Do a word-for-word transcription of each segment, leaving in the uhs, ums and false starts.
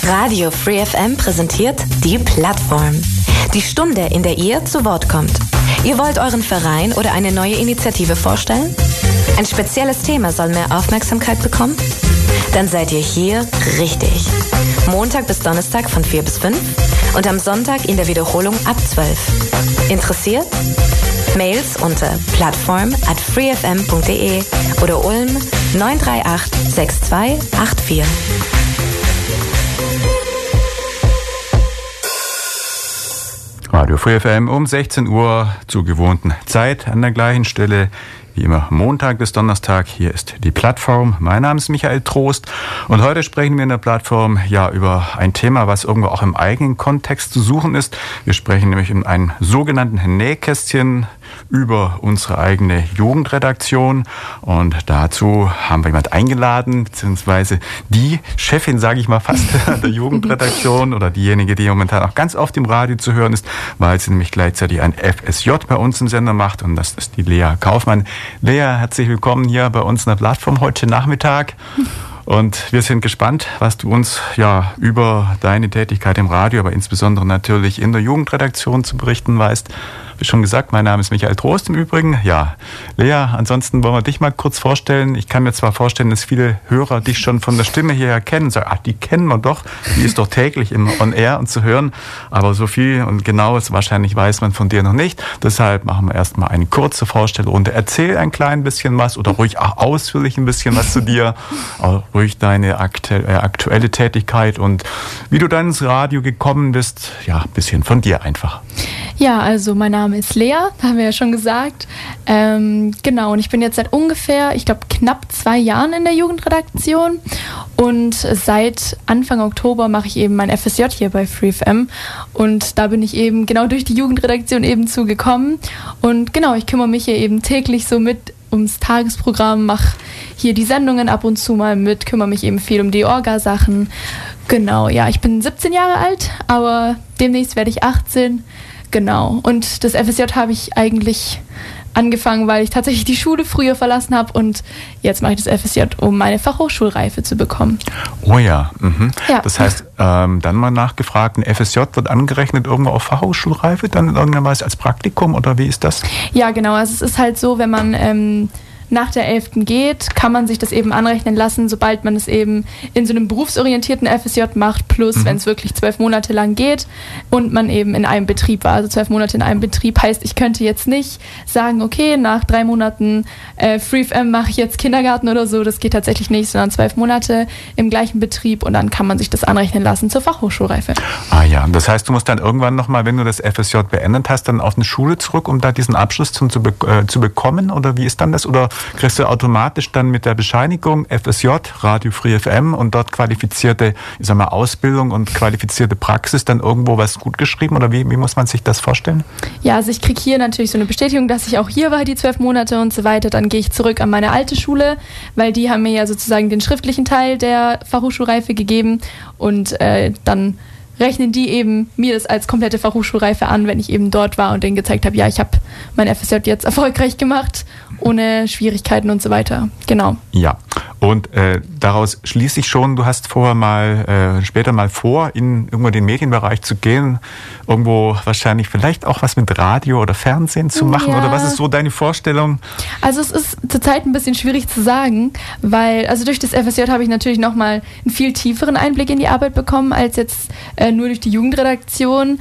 Radio Free F M präsentiert die Plattform. Die Stunde, in der ihr zu Wort kommt. Ihr wollt euren Verein oder eine neue Initiative vorstellen? Ein spezielles Thema soll mehr Aufmerksamkeit bekommen? Dann seid ihr hier richtig. Montag bis Donnerstag von vier bis fünf und am Sonntag in der Wiederholung ab zwölf. Interessiert? Mails unter plattform at freefm punkt de oder Ulm neun drei acht sechs zwei acht vier. Radio Free F M um sechzehn Uhr zur gewohnten Zeit an der gleichen Stelle. Wie immer Montag bis Donnerstag. Hier ist die Plattform. Mein Name ist Michael Trost und heute sprechen wir in der Plattform ja über ein Thema, was irgendwo auch im eigenen Kontext zu suchen ist. Wir sprechen nämlich in einem sogenannten Nähkästchen über unsere eigene Jugendredaktion und dazu haben wir jemand eingeladen, beziehungsweise die Chefin, sage ich mal fast, der Jugendredaktion oder diejenige, die momentan auch ganz oft im Radio zu hören ist, weil sie nämlich gleichzeitig ein F S J bei uns im Sender macht und das ist die Lea Kaufmann. Lea, herzlich willkommen hier bei uns in der Plattform heute Nachmittag. Und wir sind gespannt, was du uns ja über deine Tätigkeit im Radio, aber insbesondere natürlich in der Jugendredaktion zu berichten weißt. Wie schon gesagt, mein Name ist Michael Trost im Übrigen. Ja, Lea, ansonsten wollen wir dich mal kurz vorstellen. Ich kann mir zwar vorstellen, dass viele Hörer dich schon von der Stimme hierher kennen. Sagen, ach, die kennen wir doch. Die ist doch täglich im On Air und zu hören. Aber so viel und Genaues wahrscheinlich weiß man von dir noch nicht. Deshalb machen wir erstmal eine kurze Vorstellrunde. Erzähl ein klein bisschen was oder ruhig auch ausführlich ein bisschen was zu dir. Auch ruhig deine aktuelle Tätigkeit und wie du dann ins Radio gekommen bist. Ja, ein bisschen von dir einfach. Ja, also mein Name ist Lea, haben wir ja schon gesagt. Ähm, genau, und ich bin jetzt seit ungefähr, ich glaube, knapp zwei Jahren in der Jugendredaktion. Und seit Anfang Oktober mache ich eben mein F S J hier bei Free F M. Und da bin ich eben genau durch die Jugendredaktion eben zugekommen. Und genau, ich kümmere mich hier eben täglich so mit ums Tagesprogramm, mache hier die Sendungen ab und zu mal mit, kümmere mich eben viel um die Orga-Sachen. Genau, ja, ich bin siebzehn Jahre alt, aber demnächst werde ich achtzehn. Genau, und das F S J habe ich eigentlich angefangen, weil ich tatsächlich die Schule früher verlassen habe und jetzt mache ich das F S J, um meine Fachhochschulreife zu bekommen. Oh ja, mhm. Ja. Das heißt, ähm, dann mal nachgefragt, ein F S J wird angerechnet irgendwo auf Fachhochschulreife, dann in irgendeiner Weise als Praktikum oder wie ist das? Ja, genau, also es ist halt so, wenn man ähm, nach der elften geht, kann man sich das eben anrechnen lassen, sobald man es eben in so einem berufsorientierten F S J macht, plus mhm. wenn es wirklich zwölf Monate lang geht und man eben in einem Betrieb war. Also zwölf Monate in einem Betrieb heißt, ich könnte jetzt nicht sagen, okay, nach drei Monaten äh, Free F M mache ich jetzt Kindergarten oder so. Das geht tatsächlich nicht, sondern zwölf Monate im gleichen Betrieb und dann kann man sich das anrechnen lassen zur Fachhochschulreife. Ah ja, das heißt, du musst dann irgendwann nochmal, wenn du das F S J beendet hast, dann auf eine Schule zurück, um da diesen Abschluss zu, zu, äh, zu bekommen oder wie ist dann das? Oder kriegst du automatisch dann mit der Bescheinigung F S J, Radio Free F M und dort qualifizierte, ich sag mal, Ausbildung und qualifizierte Praxis dann irgendwo was gut geschrieben oder wie, wie muss man sich das vorstellen? Ja, also ich kriege hier natürlich so eine Bestätigung, dass ich auch hier war, die zwölf Monate und so weiter. Dann gehe ich zurück an meine alte Schule, weil die haben mir ja sozusagen den schriftlichen Teil der Fachhochschulreife gegeben und äh, dann rechnen die eben mir das als komplette Fachhochschulreife an, wenn ich eben dort war und denen gezeigt habe, ja, ich habe mein F S J jetzt erfolgreich gemacht, ohne Schwierigkeiten und so weiter. Genau. Ja, und äh, daraus schließe ich schon, du hast vorher mal, äh, später mal vor, in irgendwo den Medienbereich zu gehen, irgendwo wahrscheinlich vielleicht auch was mit Radio oder Fernsehen zu machen, ja. Oder was ist so deine Vorstellung? Also es ist zurzeit ein bisschen schwierig zu sagen, weil also durch das F S J habe ich natürlich nochmal einen viel tieferen Einblick in die Arbeit bekommen, als jetzt äh, nur durch die Jugendredaktion.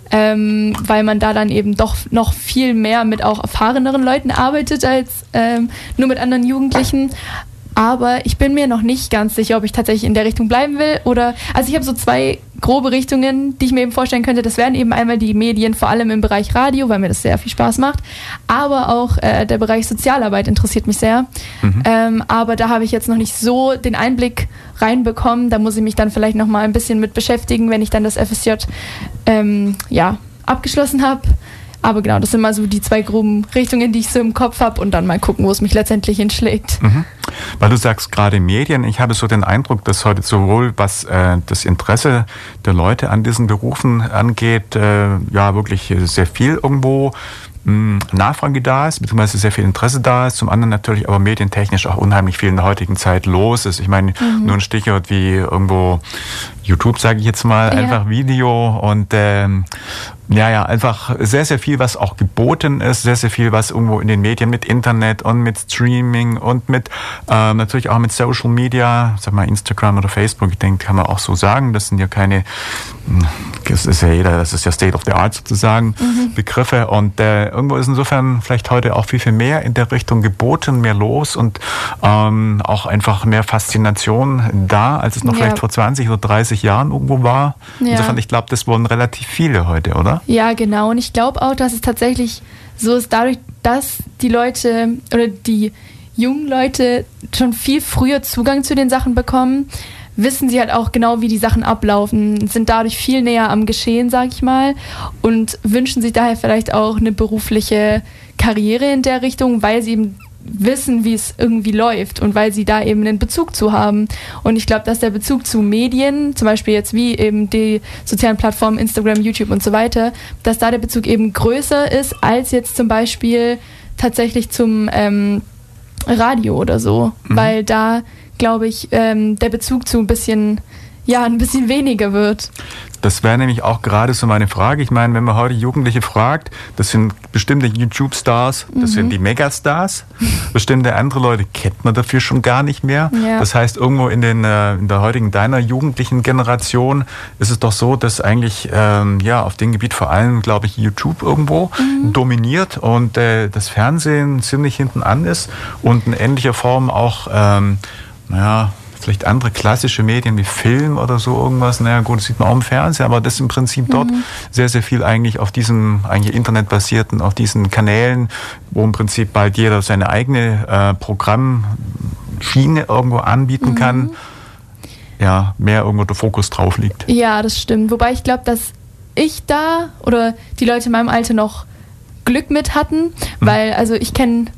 Ähm, weil man da dann eben doch noch viel mehr mit auch erfahreneren Leuten arbeitet als ähm, nur mit anderen Jugendlichen. Aber ich bin mir noch nicht ganz sicher, ob ich tatsächlich in der Richtung bleiben will oder, also ich habe so zwei grobe Richtungen, die ich mir eben vorstellen könnte. Das wären eben einmal die Medien, vor allem im Bereich Radio, weil mir das sehr viel Spaß macht, aber auch äh, der Bereich Sozialarbeit interessiert mich sehr. Mhm. Ähm, aber da habe ich jetzt noch nicht so den Einblick reinbekommen. Da muss ich mich dann vielleicht noch mal ein bisschen mit beschäftigen, wenn ich dann das F S J ähm, ja, abgeschlossen habe. Aber genau, das sind mal so die zwei groben Richtungen, die ich so im Kopf habe und dann mal gucken, wo es mich letztendlich hinschlägt. Mhm. Weil du sagst gerade Medien, ich habe so den Eindruck, dass heute sowohl was äh, das Interesse der Leute an diesen Berufen angeht, äh, ja wirklich sehr viel irgendwo Nachfrage da ist, beziehungsweise sehr viel Interesse da ist, zum anderen natürlich aber medientechnisch auch unheimlich viel in der heutigen Zeit los ist. Ich meine, mhm. nur ein Stichwort wie irgendwo YouTube, sage ich jetzt mal, Ja. einfach Video und ähm, ja, ja, einfach sehr, sehr viel, was auch geboten ist, sehr, sehr viel, was irgendwo in den Medien mit Internet und mit Streaming und mit ähm, natürlich auch mit Social Media, sag mal Instagram oder Facebook, ich denke, kann man auch so sagen, das sind ja keine, das ist ja jeder, das ist ja State of the Art sozusagen, mhm. Begriffe und äh, irgendwo ist insofern vielleicht heute auch viel, viel mehr in der Richtung geboten, mehr los und ähm, auch einfach mehr Faszination da, als es noch ja. vielleicht vor zwanzig oder dreißig Jahren irgendwo war. Ja. Insofern, ich glaube, das wurden relativ viele heute, oder? Ja, genau. Und ich glaube auch, dass es tatsächlich so ist, dadurch, dass die Leute oder die jungen Leute schon viel früher Zugang zu den Sachen bekommen, wissen sie halt auch genau, wie die Sachen ablaufen, sind dadurch viel näher am Geschehen, sag ich mal, und wünschen sich daher vielleicht auch eine berufliche Karriere in der Richtung, weil sie eben wissen, wie es irgendwie läuft und weil sie da eben einen Bezug zu haben. Und ich glaube, dass der Bezug zu Medien, zum Beispiel jetzt wie eben die sozialen Plattformen Instagram, YouTube und so weiter, dass da der Bezug eben größer ist als jetzt zum Beispiel tatsächlich zum ähm, Radio oder so, mhm. weil da, glaube ich, ähm, der Bezug zu ein bisschen, ja, ein bisschen weniger wird. Das wäre nämlich auch gerade so meine Frage. Ich meine, wenn man heute Jugendliche fragt, das sind bestimmte YouTube-Stars, das mhm. sind die Megastars. Bestimmte andere Leute kennt man dafür schon gar nicht mehr. Ja. Das heißt, irgendwo in, den, in der heutigen, deiner jugendlichen Generation ist es doch so, dass eigentlich ähm, ja, auf dem Gebiet vor allem, glaube ich, YouTube irgendwo mhm. dominiert und äh, das Fernsehen ziemlich hinten an ist und in ähnlicher Form auch, ähm, naja, vielleicht andere klassische Medien wie Film oder so irgendwas. Naja gut, das sieht man auch im Fernsehen, aber das im Prinzip dort mhm. sehr, sehr viel eigentlich auf diesem eigentlich internetbasierten, auf diesen Kanälen, wo im Prinzip bald jeder seine eigene äh, Programmschiene irgendwo anbieten mhm. kann, ja, mehr irgendwo der Fokus drauf liegt. Ja, das stimmt. Wobei ich glaube, dass ich da oder die Leute in meinem Alter noch Glück mit hatten, mhm. weil also ich kenne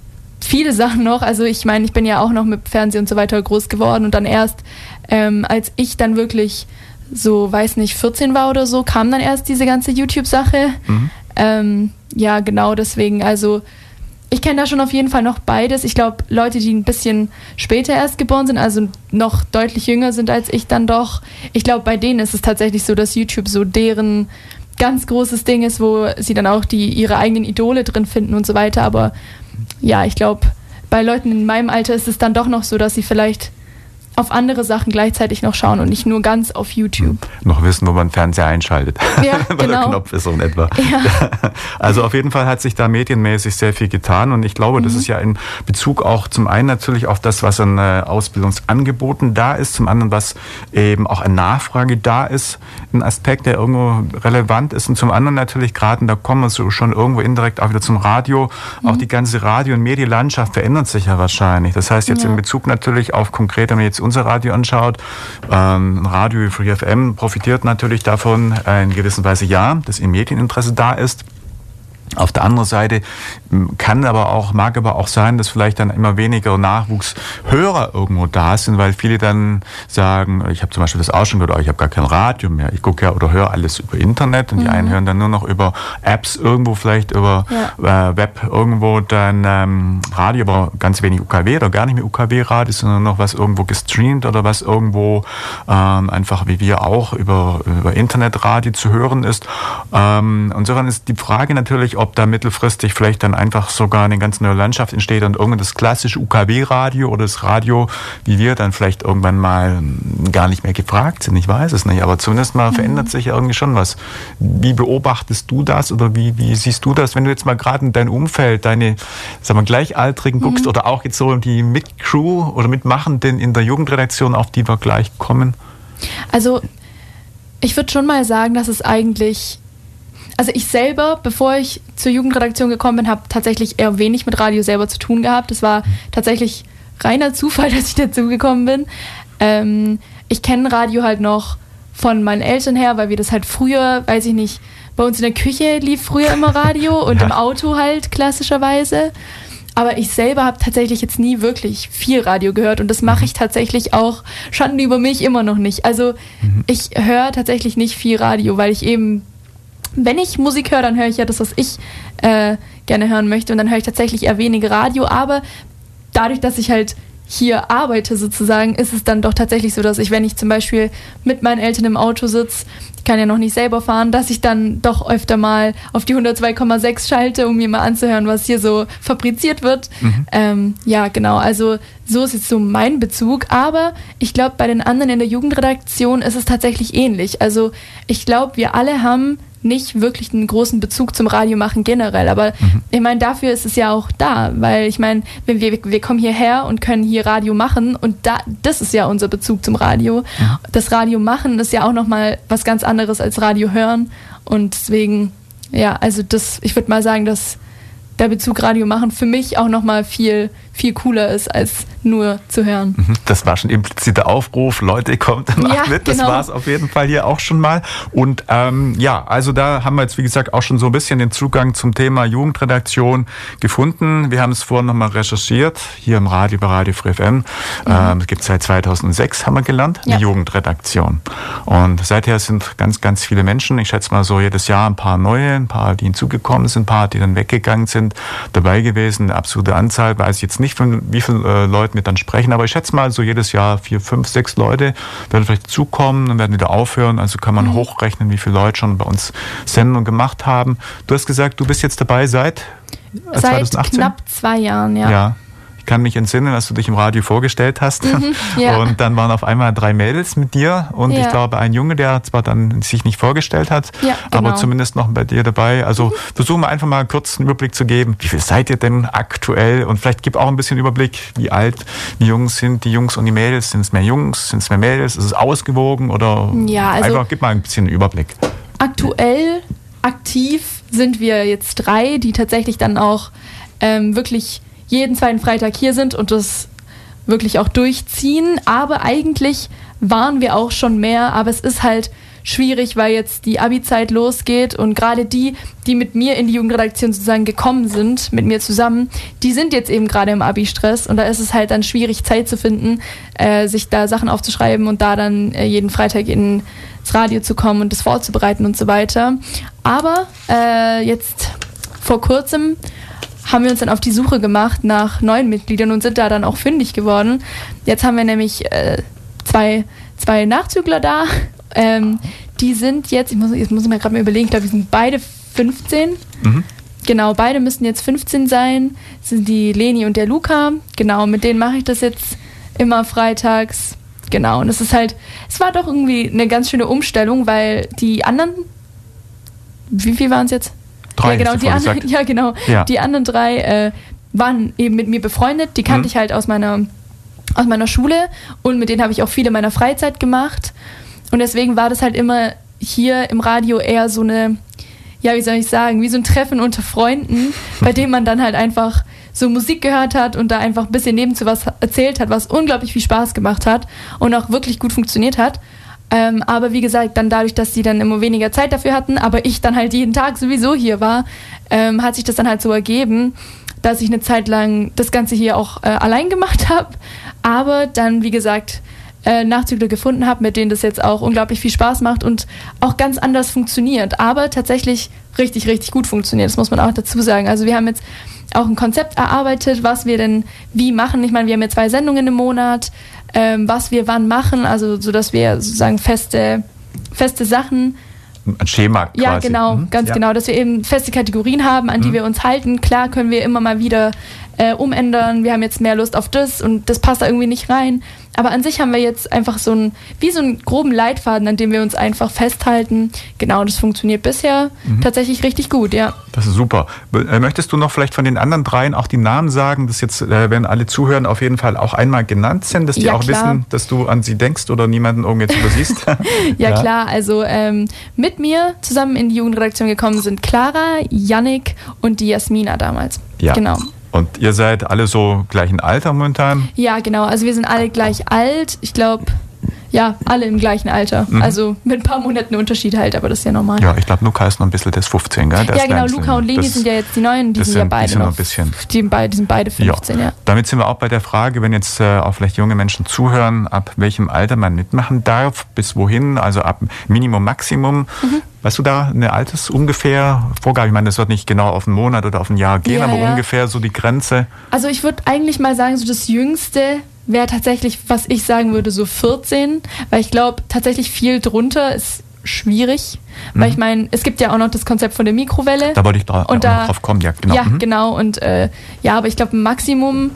viele Sachen noch, also ich meine, ich bin ja auch noch mit Fernsehen und so weiter groß geworden und dann erst, ähm, als ich dann wirklich so, weiß nicht, vierzehn war oder so, kam dann erst diese ganze YouTube-Sache. Mhm. Ähm, ja, genau deswegen, also ich kenne da schon auf jeden Fall noch beides. Ich glaube, Leute, die ein bisschen später erst geboren sind, also noch deutlich jünger sind als ich dann doch, ich glaube, bei denen ist es tatsächlich so, dass YouTube so deren ganz großes Ding ist, wo sie dann auch die ihre eigenen Idole drin finden und so weiter, aber ja, ich glaube, bei Leuten in meinem Alter ist es dann doch noch so, dass sie vielleicht auf andere Sachen gleichzeitig noch schauen und nicht nur ganz auf YouTube. Noch wissen, wo man Fernseher einschaltet. Ja, weil genau. der Knopf ist so in etwa. Ja. Also auf jeden Fall hat sich da medienmäßig sehr viel getan und ich glaube, mhm. das ist ja in Bezug auch zum einen natürlich auf das, was an äh, Ausbildungsangeboten da ist, zum anderen, was eben auch an Nachfrage da ist, ein Aspekt, der irgendwo relevant ist und zum anderen natürlich gerade, und da kommen wir so schon irgendwo indirekt auch wieder zum Radio, mhm. auch die ganze Radio- und Medienlandschaft verändert sich ja wahrscheinlich. Das heißt jetzt ja. in Bezug natürlich auf konkret, wenn man jetzt unser Radio anschaut, ähm, Radio wie Free F M profitiert natürlich davon, in gewisser Weise ja, dass im Medieninteresse da ist. Auf der anderen Seite kann aber auch, mag aber auch sein, dass vielleicht dann immer weniger Nachwuchshörer irgendwo da sind, weil viele dann sagen, ich habe zum Beispiel das auch schon gehört, ich habe gar kein Radio mehr, ich gucke ja oder höre alles über Internet und mhm. die einen hören dann nur noch über Apps irgendwo, vielleicht über ja. äh, Web irgendwo dann ähm, Radio, aber ganz wenig U K W oder gar nicht mehr U K W-Radio, sondern noch was irgendwo gestreamt oder was irgendwo ähm, einfach wie wir auch über, über Internetradio zu hören ist. Ähm, insofern ist die Frage natürlich, ob da mittelfristig vielleicht dann einfach sogar eine ganz neue Landschaft entsteht und irgendwann das klassische U K W-Radio oder das Radio, wie wir dann vielleicht irgendwann mal gar nicht mehr gefragt sind. Ich weiß es nicht, aber zumindest mal mhm. verändert sich ja irgendwie schon was. Wie beobachtest du das oder wie, wie siehst du das, wenn du jetzt mal gerade in dein Umfeld, deine, sagen wir, Gleichaltrigen mhm. guckst oder auch jetzt so die Mitcrew oder Mitmachenden in der Jugendredaktion, auf die wir gleich kommen? Also ich würde schon mal sagen, dass es eigentlich Also ich selber, bevor ich zur Jugendredaktion gekommen bin, habe tatsächlich eher wenig mit Radio selber zu tun gehabt. Es war tatsächlich reiner Zufall, dass ich dazu gekommen bin. Ähm, ich kenne Radio halt noch von meinen Eltern her, weil wir das halt früher, weiß ich nicht, bei uns in der Küche lief früher immer Radio und ja. im Auto halt klassischerweise. Aber ich selber habe tatsächlich jetzt nie wirklich viel Radio gehört und das mache ich tatsächlich auch, Schande über mich, immer noch nicht. Also mhm. ich höre tatsächlich nicht viel Radio, weil ich eben, wenn ich Musik höre, dann höre ich ja das, was ich äh, gerne hören möchte und dann höre ich tatsächlich eher weniger Radio, aber dadurch, dass ich halt hier arbeite sozusagen, ist es dann doch tatsächlich so, dass ich, wenn ich zum Beispiel mit meinen Eltern im Auto sitze, ich kann ja noch nicht selber fahren, dass ich dann doch öfter mal auf die hundertzwei Komma sechs schalte, um mir mal anzuhören, was hier so fabriziert wird. Mhm. Ähm, ja, genau, also so ist jetzt so mein Bezug, aber ich glaube, bei den anderen in der Jugendredaktion ist es tatsächlich ähnlich. Also ich glaube, wir alle haben nicht wirklich einen großen Bezug zum Radio machen generell, aber mhm. ich meine, dafür ist es ja auch da, weil ich meine, wir, wir kommen hierher und können hier Radio machen und da, das ist ja unser Bezug zum Radio. Ja. Das Radio machen ist ja auch nochmal was ganz anderes als Radio hören und deswegen, ja, also das, ich würde mal sagen, dass der Bezug Radio machen für mich auch nochmal viel, viel cooler ist, als nur zu hören. Das war schon impliziter Aufruf. Leute, kommt macht ja, mit. Das genau. war es auf jeden Fall hier auch schon mal. Und ähm, ja, also da haben wir jetzt, wie gesagt, auch schon so ein bisschen den Zugang zum Thema Jugendredaktion gefunden. Wir haben es vorhin nochmal recherchiert, hier im Radio, bei Radio Free F M. Mhm. Ähm, es gibt seit zweitausendsechs, haben wir gelernt, eine ja. Jugendredaktion. Und seither sind ganz, ganz viele Menschen, ich schätze mal so jedes Jahr ein paar neue, ein paar, die hinzugekommen sind, ein paar, die dann weggegangen sind, dabei gewesen. Eine absolute Anzahl, weiß ich jetzt nicht, von wie vielen äh, Leuten wir dann sprechen, aber ich schätze mal so jedes Jahr vier, fünf, sechs Leute werden vielleicht zukommen und werden wieder aufhören. Also kann man mhm. hochrechnen, wie viele Leute schon bei uns Sendungen gemacht haben. Du hast gesagt, du bist jetzt dabei seit Seit zweitausendachtzehn? Knapp zwei Jahren, ja. Ja. Ich kann mich entsinnen, dass du dich im Radio vorgestellt hast. Mhm, ja. Und dann waren auf einmal drei Mädels mit dir und ja. ich glaube ein Junge, der zwar dann sich nicht vorgestellt hat, ja, genau. aber zumindest noch bei dir dabei. Also mhm. versuchen wir einfach mal kurz einen Überblick zu geben. Wie viel seid ihr denn aktuell? Und vielleicht gib auch ein bisschen Überblick, wie alt, wie jung sind die Jungs und die Mädels? Sind es mehr Jungs? Sind es mehr Mädels? Ist es ausgewogen? Oder ja, also einfach gib mal ein bisschen einen Überblick. Aktuell aktiv sind wir jetzt drei, die tatsächlich dann auch ähm, wirklich jeden zweiten Freitag hier sind und das wirklich auch durchziehen. Aber eigentlich waren wir auch schon mehr, aber es ist halt schwierig, weil jetzt die Abi-Zeit losgeht und gerade die, die mit mir in die Jugendredaktion sozusagen gekommen sind, mit mir zusammen, die sind jetzt eben gerade im Abi-Stress und da ist es halt dann schwierig, Zeit zu finden, äh, sich da Sachen aufzuschreiben und da dann äh, jeden Freitag ins Radio zu kommen und das vorzubereiten und so weiter. Aber äh, jetzt vor kurzem haben wir uns dann auf die Suche gemacht nach neuen Mitgliedern und sind da dann auch fündig geworden. Jetzt haben wir nämlich äh, zwei, zwei Nachzügler da. Ähm, die sind jetzt, ich muss, jetzt muss ich mir gerade mal überlegen, ich glaube, die sind beide fünfzehn. Mhm. Genau, beide müssen jetzt fünfzehn sein. Das sind die Leni und der Luca. Genau, mit denen mache ich das jetzt immer freitags. Genau, und es ist halt, es war doch irgendwie eine ganz schöne Umstellung, weil die anderen, wie viel waren es jetzt? Drei, ja, genau, die anderen, ja, genau. Ja. Die anderen drei äh, waren eben mit mir befreundet. Die kannte mhm. ich halt aus meiner, aus meiner Schule und mit denen habe ich auch viel in meiner Freizeit gemacht. Und deswegen war das halt immer hier im Radio eher so eine, ja, wie soll ich sagen, wie so ein Treffen unter Freunden, bei dem man dann halt einfach so Musik gehört hat und da einfach ein bisschen nebenzu was erzählt hat, was unglaublich viel Spaß gemacht hat und auch wirklich gut funktioniert hat. Ähm, aber wie gesagt, dann dadurch, dass die dann immer weniger Zeit dafür hatten, aber ich dann halt jeden Tag sowieso hier war, ähm, hat sich das dann halt so ergeben, dass ich eine Zeit lang das Ganze hier auch äh, allein gemacht habe, aber dann, wie gesagt, äh, Nachzügler gefunden habe, mit denen das jetzt auch unglaublich viel Spaß macht und auch ganz anders funktioniert, aber tatsächlich richtig, richtig gut funktioniert, das muss man auch dazu sagen. Also wir haben jetzt auch ein Konzept erarbeitet, was wir denn wie machen. Ich meine, wir haben ja zwei Sendungen im Monat, ähm, was wir wann machen, also so, dass wir sozusagen feste, feste Sachen... Ein Schema quasi. Ja, genau, mhm. ganz ja. genau, dass wir eben feste Kategorien haben, an die mhm. wir uns halten. Klar können wir immer mal wieder äh, umändern, wir haben jetzt mehr Lust auf das und das passt da irgendwie nicht rein. Aber an sich haben wir jetzt einfach so einen, wie so einen groben Leitfaden, an dem wir uns einfach festhalten. Genau, das funktioniert bisher mhm. tatsächlich richtig gut, ja. Das ist super. Möchtest du noch vielleicht von den anderen dreien auch die Namen sagen, dass jetzt, wenn alle zuhören, auf jeden Fall auch einmal genannt sind, dass die ja, auch klar. wissen, dass du an sie denkst oder niemanden irgendwie jetzt übersiehst? ja, ja, klar. Also ähm, mit mir zusammen in die Jugendredaktion gekommen sind Clara, Yannick und die Jasmina damals. Ja. Genau. Und ihr seid alle so gleichen Alter momentan? Ja, genau. Also wir sind alle gleich alt. Ich glaube, ja, alle im gleichen Alter. Mhm. Also mit ein paar Monaten Unterschied halt, aber das ist ja normal. Ja, ich glaube, Luca ist noch ein bisschen das fünfzehn, gell? Der ja, genau. Luca und Leni das, sind ja jetzt die Neuen. Die sind, sind ja beide die sind noch. Ein bisschen. Die, die sind beide fünfzehn, ja. ja. Damit sind wir auch bei der Frage, wenn jetzt äh, auch vielleicht junge Menschen zuhören, ab welchem Alter man mitmachen darf, bis wohin, also ab Minimum, Maximum. Mhm. Weißt du da eine Alters ungefähr Vorgabe? Ich meine, das wird nicht genau auf einen Monat oder auf ein Jahr gehen, ja, aber ja. ungefähr so die Grenze. Also ich würde eigentlich mal sagen, so das Jüngste wäre tatsächlich, was ich sagen würde, so vierzehn, weil ich glaube, tatsächlich viel drunter ist schwierig, mhm. weil ich meine, es gibt ja auch noch das Konzept von der Mikrowelle. Da wollte ich dra- und da, drauf kommen, ja, genau. Ja, mhm. genau, und äh, ja, aber ich glaube, Maximum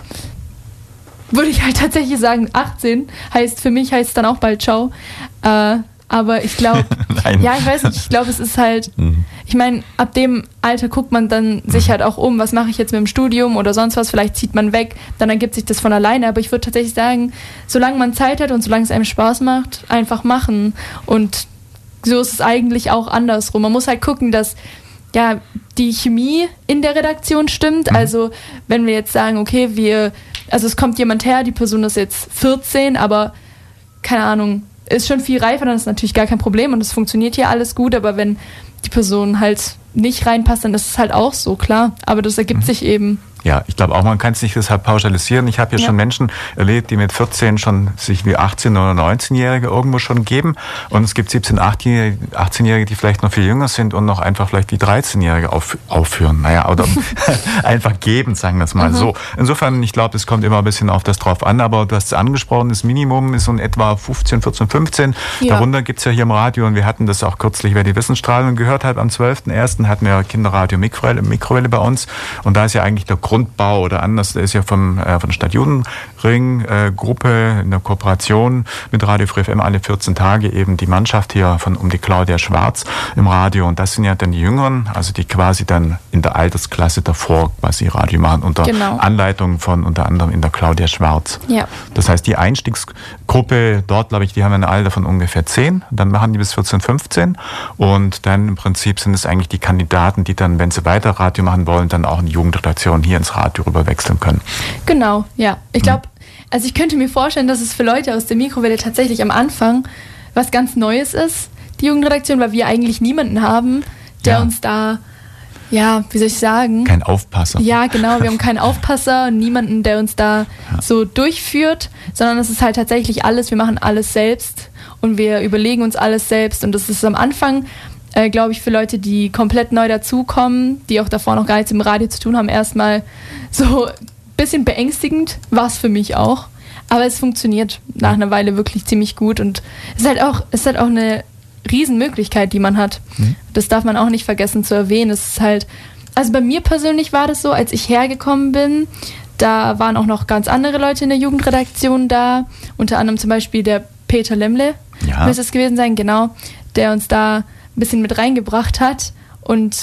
würde ich halt tatsächlich sagen, achtzehn, heißt, für mich heißt es dann auch bald Ciao, äh, aber ich glaube, ja, ich weiß nicht, ich glaube, es ist halt, mhm. ich meine, ab dem Alter guckt man dann sich halt auch um, was mache ich jetzt mit dem Studium oder sonst was, vielleicht zieht man weg, dann ergibt sich das von alleine, aber ich würde tatsächlich sagen, solange man Zeit hat und solange es einem Spaß macht, einfach machen, und so ist es eigentlich auch andersrum. Man muss halt gucken, dass ja die Chemie in der Redaktion stimmt, mhm. also wenn wir jetzt sagen, okay, wir, also es kommt jemand her, die Person ist jetzt vierzehn, aber keine Ahnung, ist schon viel reifer, dann ist natürlich gar kein Problem und es funktioniert hier alles gut, aber wenn die Person halt nicht reinpasst, dann ist es halt auch so, klar. Aber das ergibt mhm. sich eben. Ja, ich glaube auch, man kann es nicht deshalb pauschalisieren. Ich habe hier ja. schon Menschen erlebt, die mit vierzehn schon sich wie achtzehn- oder neunzehnjährige irgendwo schon geben. Und es gibt siebzehn-, achtzehnjährige, die vielleicht noch viel jünger sind und noch einfach vielleicht wie dreizehnjährige auf, aufführen. Naja, oder einfach geben, sagen wir es mal mhm. so. Insofern, ich glaube, es kommt immer ein bisschen auf das drauf an. Aber du hast es angesprochen, das Minimum ist so in etwa fünfzehn, vierzehn, fünfzehn. Ja. Darunter gibt's ja hier im Radio, und wir hatten das auch kürzlich, wer die Wissensstrahlung gehört hat, am zwölften ersten hatten wir Kinderradio Mikrowelle, Mikrowelle bei uns. Und da ist ja eigentlich der Grundbau oder anders, der ist ja vom, äh, von der Stadt Judenring äh, Gruppe in der Kooperation mit Radio Free F M alle vierzehn Tage eben die Mannschaft hier von um die Claudia Schwarz im Radio. Und das sind ja dann die Jüngeren, also die quasi dann in der Altersklasse davor quasi Radio machen, unter genau. Anleitung von unter anderem in der Claudia Schwarz. Ja. Das heißt, die Einstiegsgruppe dort, glaube ich, die haben ein Alter von ungefähr zehn, dann machen die bis vierzehn, fünfzehn, und dann im Prinzip sind es eigentlich die Kandidaten, die dann, wenn sie weiter Radio machen wollen, dann auch in die Jugendredaktion hier ins Radio rüber wechseln können. Genau, ja. Ich glaube, also ich könnte mir vorstellen, dass es für Leute aus der Mikrowelle tatsächlich am Anfang was ganz Neues ist, die Jugendredaktion, weil wir eigentlich niemanden haben, der ja. uns da, ja, wie soll ich sagen? Kein Aufpasser. Ja, genau, wir haben keinen Aufpasser, niemanden, der uns da ja. so durchführt, sondern es ist halt tatsächlich alles, wir machen alles selbst und wir überlegen uns alles selbst, und das ist am Anfang, äh, glaube ich, für Leute, die komplett neu dazukommen, die auch davor noch gar nichts im Radio zu tun haben, erstmal so ein bisschen beängstigend, war es für mich auch. Aber es funktioniert nach einer Weile wirklich ziemlich gut, und es ist halt auch, es ist halt auch eine Riesenmöglichkeit, die man hat. Mhm. Das darf man auch nicht vergessen zu erwähnen. Es ist halt, also bei mir persönlich war das so, als ich hergekommen bin, da waren auch noch ganz andere Leute in der Jugendredaktion da, unter anderem zum Beispiel der Peter Lemle, ja. müsste es gewesen sein, genau, der uns da ein bisschen mit reingebracht hat, und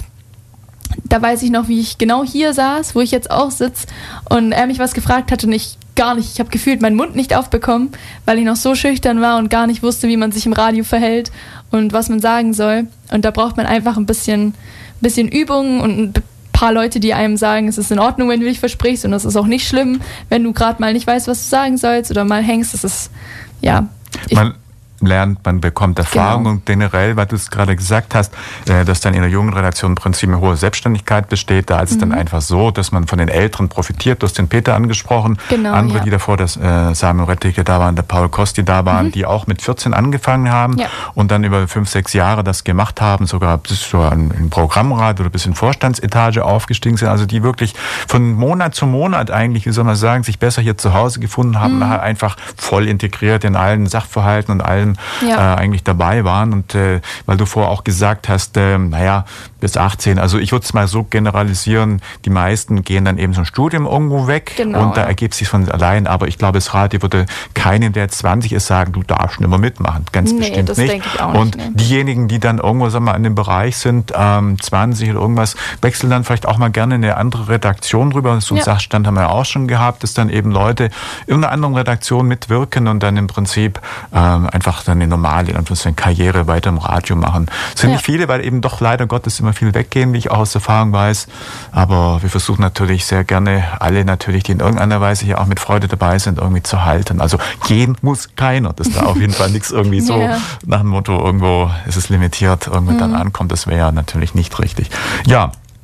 da weiß ich noch, wie ich genau hier saß, wo ich jetzt auch sitze, und er mich was gefragt hat und ich gar nicht, ich habe gefühlt meinen Mund nicht aufbekommen, weil ich noch so schüchtern war und gar nicht wusste, wie man sich im Radio verhält und was man sagen soll, und da braucht man einfach ein bisschen, bisschen Übung und ein paar Leute, die einem sagen, es ist in Ordnung, wenn du dich versprichst, und es ist auch nicht schlimm, wenn du gerade mal nicht weißt, was du sagen sollst oder mal hängst, das ist, ja. Ich, man lernt, man bekommt Erfahrung, genau. Und generell, weil du es gerade gesagt hast, dass dann in der Jugendredaktion im Prinzip eine hohe Selbstständigkeit besteht, da ist es mhm. dann einfach so, dass man von den Älteren profitiert. Du hast den Peter angesprochen, genau, andere, ja. die davor, das äh, Samuel Rettige da waren, der Paul Kosti da waren, mhm. die auch mit vierzehn angefangen haben ja. und dann über fünf, sechs Jahre das gemacht haben, sogar bis zu einem Programmrat oder bis in Vorstandsetage aufgestiegen sind, also die wirklich von Monat zu Monat eigentlich, wie soll man sagen, sich besser hier zu Hause gefunden haben, mhm. einfach voll integriert in allen Sachverhalten und allen ja. äh, eigentlich dabei waren. Und äh, weil du vorher auch gesagt hast, äh, naja, bis achtzehn, also ich würde es mal so generalisieren, die meisten gehen dann eben zum Studium irgendwo weg, genau, und da ja. ergibt sich von allein, aber ich glaube, das Radio würde keinem, der jetzt zwanzig ist, sagen, du darfst nicht mehr mitmachen, ganz nee, bestimmt das nicht. Denke ich auch nicht. Und nee. diejenigen, die dann irgendwo, sagen wir mal, in dem Bereich sind, ähm, zwanzig oder irgendwas, wechseln dann vielleicht auch mal gerne in eine andere Redaktion rüber. So einen ja. Sachstand haben wir ja auch schon gehabt, dass dann eben Leute in einer anderen Redaktion mitwirken und dann im Prinzip ähm, einfach dann eine normale, in Anführungszeichen, Karriere weiter im Radio machen. Es sind ja. nicht viele, weil eben doch leider Gottes immer viel weggehen, wie ich auch aus Erfahrung weiß. Aber wir versuchen natürlich sehr gerne alle natürlich, die in irgendeiner Weise hier auch mit Freude dabei sind, irgendwie zu halten. Also gehen muss keiner. Das ist da auf jeden Fall nichts irgendwie so ja. nach dem Motto, irgendwo ist es limitiert, irgendwo mhm. dann ankommt. Das wäre ja natürlich nicht richtig. Ja.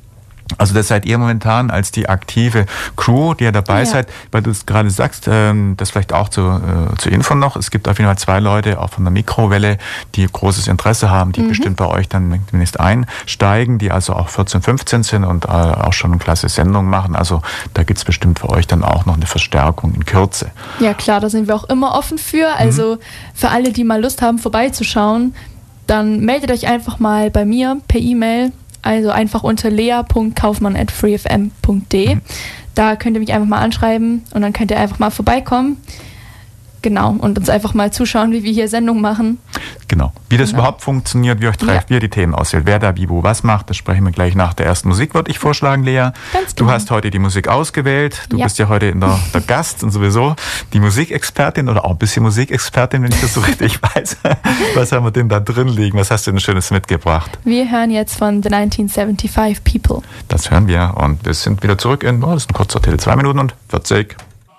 Also das seid ihr momentan als die aktive Crew, die ihr dabei ja. seid, weil du es gerade sagst, ähm, das vielleicht auch zu, äh, zur Info noch, es gibt auf jeden Fall zwei Leute, auch von der Mikrowelle, die großes Interesse haben, die mhm. bestimmt bei euch dann demnächst einsteigen, die also auch vierzehn, fünfzehn sind und äh, auch schon eine klasse Sendung machen. Also da gibt's bestimmt für euch dann auch noch eine Verstärkung in Kürze. Ja klar, da sind wir auch immer offen für. Also mhm. für alle, die mal Lust haben, vorbeizuschauen, dann meldet euch einfach mal bei mir per E-Mail. Also einfach unter lea punkt kaufmann at freefm punkt de. Mhm. Da könnt ihr mich einfach mal anschreiben und dann könnt ihr einfach mal vorbeikommen. Genau, und uns einfach mal zuschauen, wie wir hier Sendungen machen. Genau. Wie das genau. überhaupt funktioniert, wie euch trefft, ja. wie ihr die Themen auswählt, wer da wie wo was macht, das sprechen wir gleich nach der ersten Musik, würde ich vorschlagen, Lea. Ganz du genau. hast heute die Musik ausgewählt. Du ja. bist ja heute in der, der Gast und sowieso die Musikexpertin oder auch ein bisschen Musikexpertin, wenn ich das so richtig weiß. Was haben wir denn da drin liegen? Was hast du denn Schönes mitgebracht? Wir hören jetzt von The nineteen seventy-five People. Das hören wir und wir sind wieder zurück in, oh, das ist ein kurzer Titel, zwei Minuten und vierzig.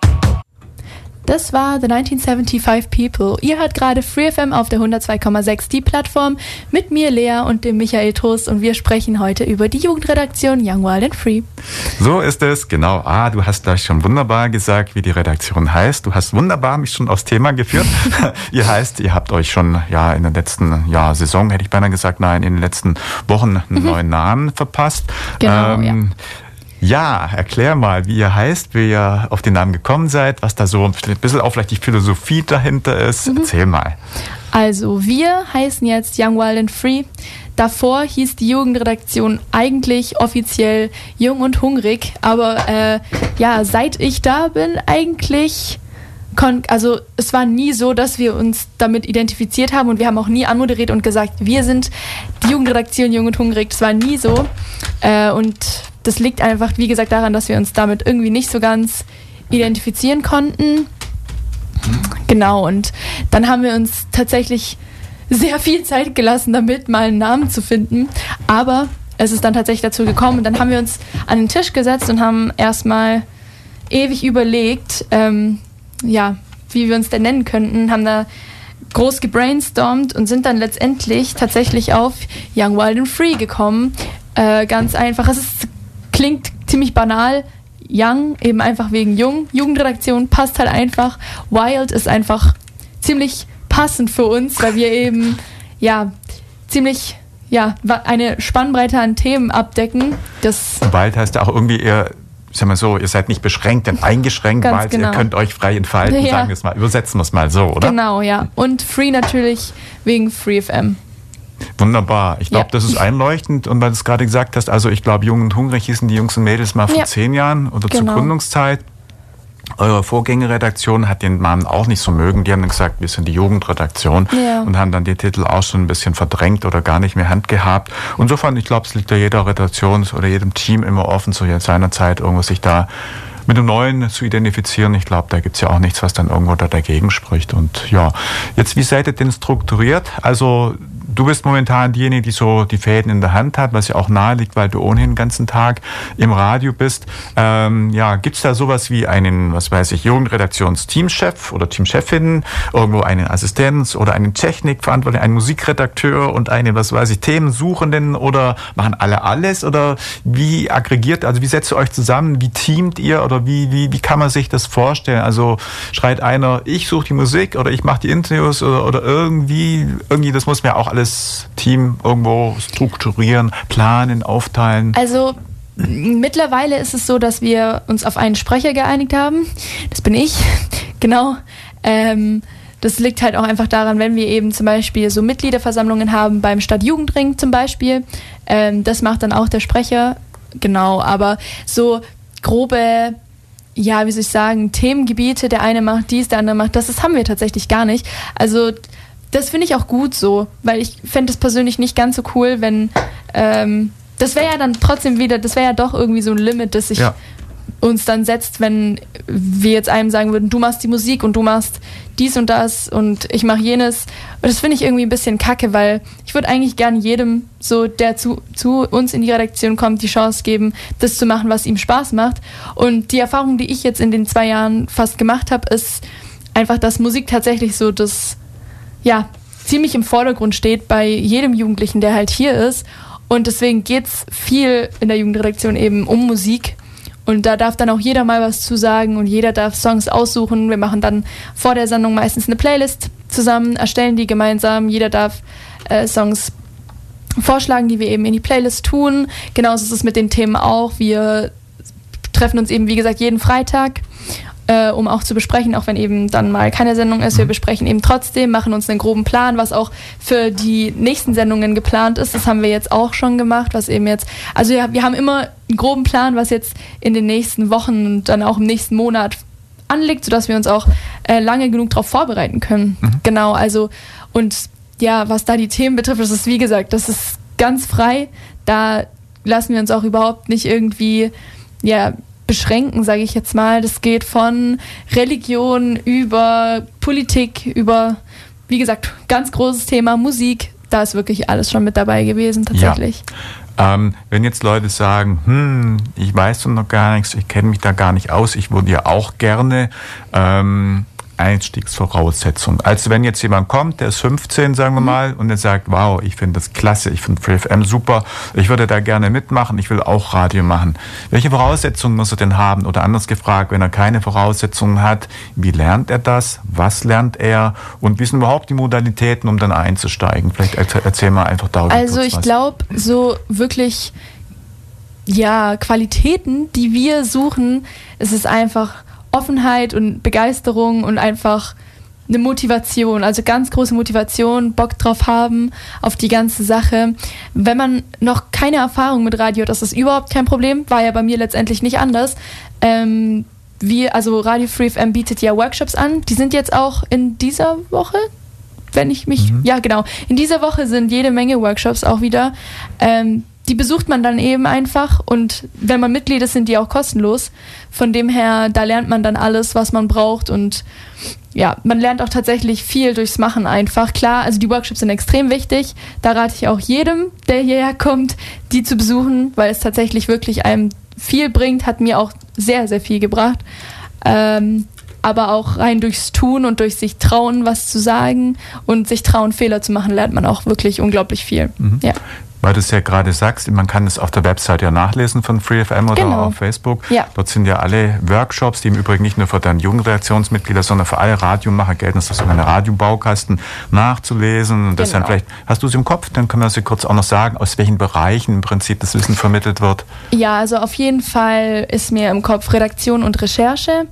Das war The nineteen seventy-five People. Ihr hört gerade Free F M auf der hundertzwei Komma sechs, die Plattform, mit mir, Lea, und dem Michael Trost, und wir sprechen heute über die Jugendredaktion Young, Wild and Free. So ist es, genau. Ah, du hast gleich schon wunderbar gesagt, wie die Redaktion heißt. Du hast wunderbar mich schon aufs Thema geführt. ihr heißt, ihr habt euch schon ja in der letzten ja, Saison, hätte ich beinahe gesagt, nein, in den letzten Wochen einen mhm. neuen Namen verpasst. Genau, ähm, ja. Ja, erklär mal, wie ihr heißt, wie ihr auf den Namen gekommen seid, was da so ein bisschen auch vielleicht die Philosophie dahinter ist. Mhm. Erzähl mal. Also, wir heißen jetzt Young, Wild and Free. Davor hieß die Jugendredaktion eigentlich offiziell Jung und Hungrig, aber äh, ja, seit ich da bin, eigentlich... Kon- also es war nie so, dass wir uns damit identifiziert haben und wir haben auch nie anmoderiert und gesagt, wir sind die Jugendredaktion Jung und Hungrig. Das war nie so. Äh, und das liegt einfach, wie gesagt, daran, dass wir uns damit irgendwie nicht so ganz identifizieren konnten. Genau, und dann haben wir uns tatsächlich sehr viel Zeit gelassen, damit mal einen Namen zu finden. Aber es ist dann tatsächlich dazu gekommen und dann haben wir uns an den Tisch gesetzt und haben erstmal ewig überlegt, ähm, ja, wie wir uns denn nennen könnten, haben da groß gebrainstormt und sind dann letztendlich tatsächlich auf Young, Wild and Free gekommen. Äh, ganz einfach, es ist, klingt ziemlich banal, Young eben einfach wegen Jung, Jugendredaktion passt halt einfach, Wild ist einfach ziemlich passend für uns, weil wir eben, ja, ziemlich, ja, eine Spannbreite an Themen abdecken. Das Wild heißt ja auch irgendwie eher... Sag mal so, ihr seid nicht beschränkt, denn eingeschränkt, weil genau. ihr könnt euch frei entfalten, ja. sagen wir es mal, übersetzen wir es mal so, oder? Genau, ja. Und Free natürlich wegen Free F M. Wunderbar. Ich glaube, ja. das ist einleuchtend. Und weil du es gerade gesagt hast, also ich glaube, Jung und Hungrig hießen die Jungs und Mädels mal vor ja. zehn Jahren oder genau. zur Gründungszeit. Eure Vorgängerredaktion hat den Namen auch nicht so mögen. Die haben dann gesagt, wir sind die Jugendredaktion ja. und haben dann die Titel auch schon ein bisschen verdrängt oder gar nicht mehr handgehabt. Insofern, ich glaube, es liegt ja jeder Redaktion oder jedem Team immer offen, zu seiner Zeit irgendwo sich da mit dem Neuen zu identifizieren. Ich glaube, da gibt es ja auch nichts, was dann irgendwo da dagegen spricht. Und ja, jetzt, wie seid ihr denn strukturiert? Also du bist momentan diejenige, die so die Fäden in der Hand hat, was ja auch nahe liegt, weil du ohnehin den ganzen Tag im Radio bist. Ähm, ja, gibt es da sowas wie einen, was weiß ich, Jugendredaktions-Teamchef oder Teamchefin, irgendwo einen Assistenz oder einen Technikverantwortlichen, einen Musikredakteur und einen, was weiß ich, Themensuchenden, oder machen alle alles? Oder wie aggregiert, also wie setzt ihr euch zusammen? Wie teamt ihr oder wie, wie, wie kann man sich das vorstellen? Also schreit einer, ich suche die Musik oder ich mache die Interviews oder, oder irgendwie, irgendwie, das muss mir auch alles Team irgendwo strukturieren, planen, aufteilen? Also mittlerweile ist es so, dass wir uns auf einen Sprecher geeinigt haben. Das bin ich, genau. Ähm, das liegt halt auch einfach daran, wenn wir eben zum Beispiel so Mitgliederversammlungen haben beim Stadtjugendring zum Beispiel. Ähm, das macht dann auch der Sprecher, genau. Aber so grobe, ja, wie soll ich sagen, Themengebiete, der eine macht dies, der andere macht das, das haben wir tatsächlich gar nicht. Also das finde ich auch gut so, weil ich fände es persönlich nicht ganz so cool, wenn, ähm, das wäre ja dann trotzdem wieder, das wäre ja doch irgendwie so ein Limit, das sich ja. uns dann setzt, wenn wir jetzt einem sagen würden, du machst die Musik und du machst dies und das und ich mache jenes. Und das finde ich irgendwie ein bisschen kacke, weil ich würde eigentlich gerne jedem, so der zu, zu uns in die Redaktion kommt, die Chance geben, das zu machen, was ihm Spaß macht. Und die Erfahrung, die ich jetzt in den zwei Jahren fast gemacht habe, ist einfach, dass Musik tatsächlich so das ja, ziemlich im Vordergrund steht bei jedem Jugendlichen, der halt hier ist. Und deswegen geht es viel in der Jugendredaktion eben um Musik. Und da darf dann auch jeder mal was zu sagen und jeder darf Songs aussuchen. Wir machen dann vor der Sendung meistens eine Playlist zusammen, erstellen die gemeinsam. Jeder darf äh, Songs vorschlagen, die wir eben in die Playlist tun. Genauso ist es mit den Themen auch. Wir treffen uns eben, wie gesagt, jeden Freitag, äh, um auch zu besprechen, auch wenn eben dann mal keine Sendung ist. Wir besprechen eben trotzdem, machen uns einen groben Plan, was auch für die nächsten Sendungen geplant ist. Das haben wir jetzt auch schon gemacht, was eben jetzt, also wir, wir haben immer einen groben Plan, was jetzt in den nächsten Wochen und dann auch im nächsten Monat anliegt, sodass wir uns auch äh, lange genug darauf vorbereiten können. Mhm. Genau, also und ja, was da die Themen betrifft, das ist wie gesagt, das ist ganz frei. Da lassen wir uns auch überhaupt nicht irgendwie ja, beschränken, sage ich jetzt mal. Das geht von Religion über Politik, über, wie gesagt, ganz großes Thema Musik. Da ist wirklich alles schon mit dabei gewesen, tatsächlich. Ja. Ähm, wenn jetzt Leute sagen, hm, ich weiß noch gar nichts, ich kenne mich da gar nicht aus, ich würde ja auch gerne ähm, Einstiegsvoraussetzungen. Also wenn jetzt jemand kommt, der ist fünfzehn, sagen wir mhm. mal, und der sagt, wow, ich finde das klasse, ich finde Free F M super, ich würde da gerne mitmachen, ich will auch Radio machen. Welche Voraussetzungen muss er denn haben? Oder anders gefragt, wenn er keine Voraussetzungen hat, wie lernt er das? Was lernt er? Und wie sind überhaupt die Modalitäten, um dann einzusteigen? Vielleicht erzähl mal einfach darüber. Also ich glaube, so wirklich, ja, Qualitäten, die wir suchen, es ist einfach Offenheit und Begeisterung und einfach eine Motivation, also ganz große Motivation, Bock drauf haben auf die ganze Sache. Wenn man noch keine Erfahrung mit Radio hat, das ist überhaupt kein Problem, war ja bei mir letztendlich nicht anders. Ähm, wir, also Radio Free F M bietet ja Workshops an, die sind jetzt auch in dieser Woche, wenn ich mich, mhm. ja genau, in dieser Woche sind jede Menge Workshops auch wieder. Ähm, Die besucht man dann eben einfach und wenn man Mitglied ist, sind die auch kostenlos. Von dem her, da lernt man dann alles, was man braucht und ja, man lernt auch tatsächlich viel durchs Machen einfach. Klar, also die Workshops sind extrem wichtig. Da rate ich auch jedem, der hierher kommt, die zu besuchen, weil es tatsächlich wirklich einem viel bringt, hat mir auch sehr, sehr viel gebracht. Ähm, aber auch rein durchs Tun und durch sich trauen, was zu sagen und sich trauen, Fehler zu machen, lernt man auch wirklich unglaublich viel. Mhm. Ja. Weil du es ja gerade sagst, man kann es auf der Website ja nachlesen von Free F M oder genau. auf Facebook. Ja. Dort sind ja alle Workshops, die im Übrigen nicht nur für deine Jugendredaktionsmitglieder, sondern für alle Radiomacher gelten. Das ist so eine Radiobaukasten nachzulesen. Und das genau. dann vielleicht, hast du es im Kopf? Dann können wir sie kurz auch noch sagen, aus welchen Bereichen im Prinzip das Wissen vermittelt wird. Ja, also auf jeden Fall ist mir im Kopf Redaktion und Recherche.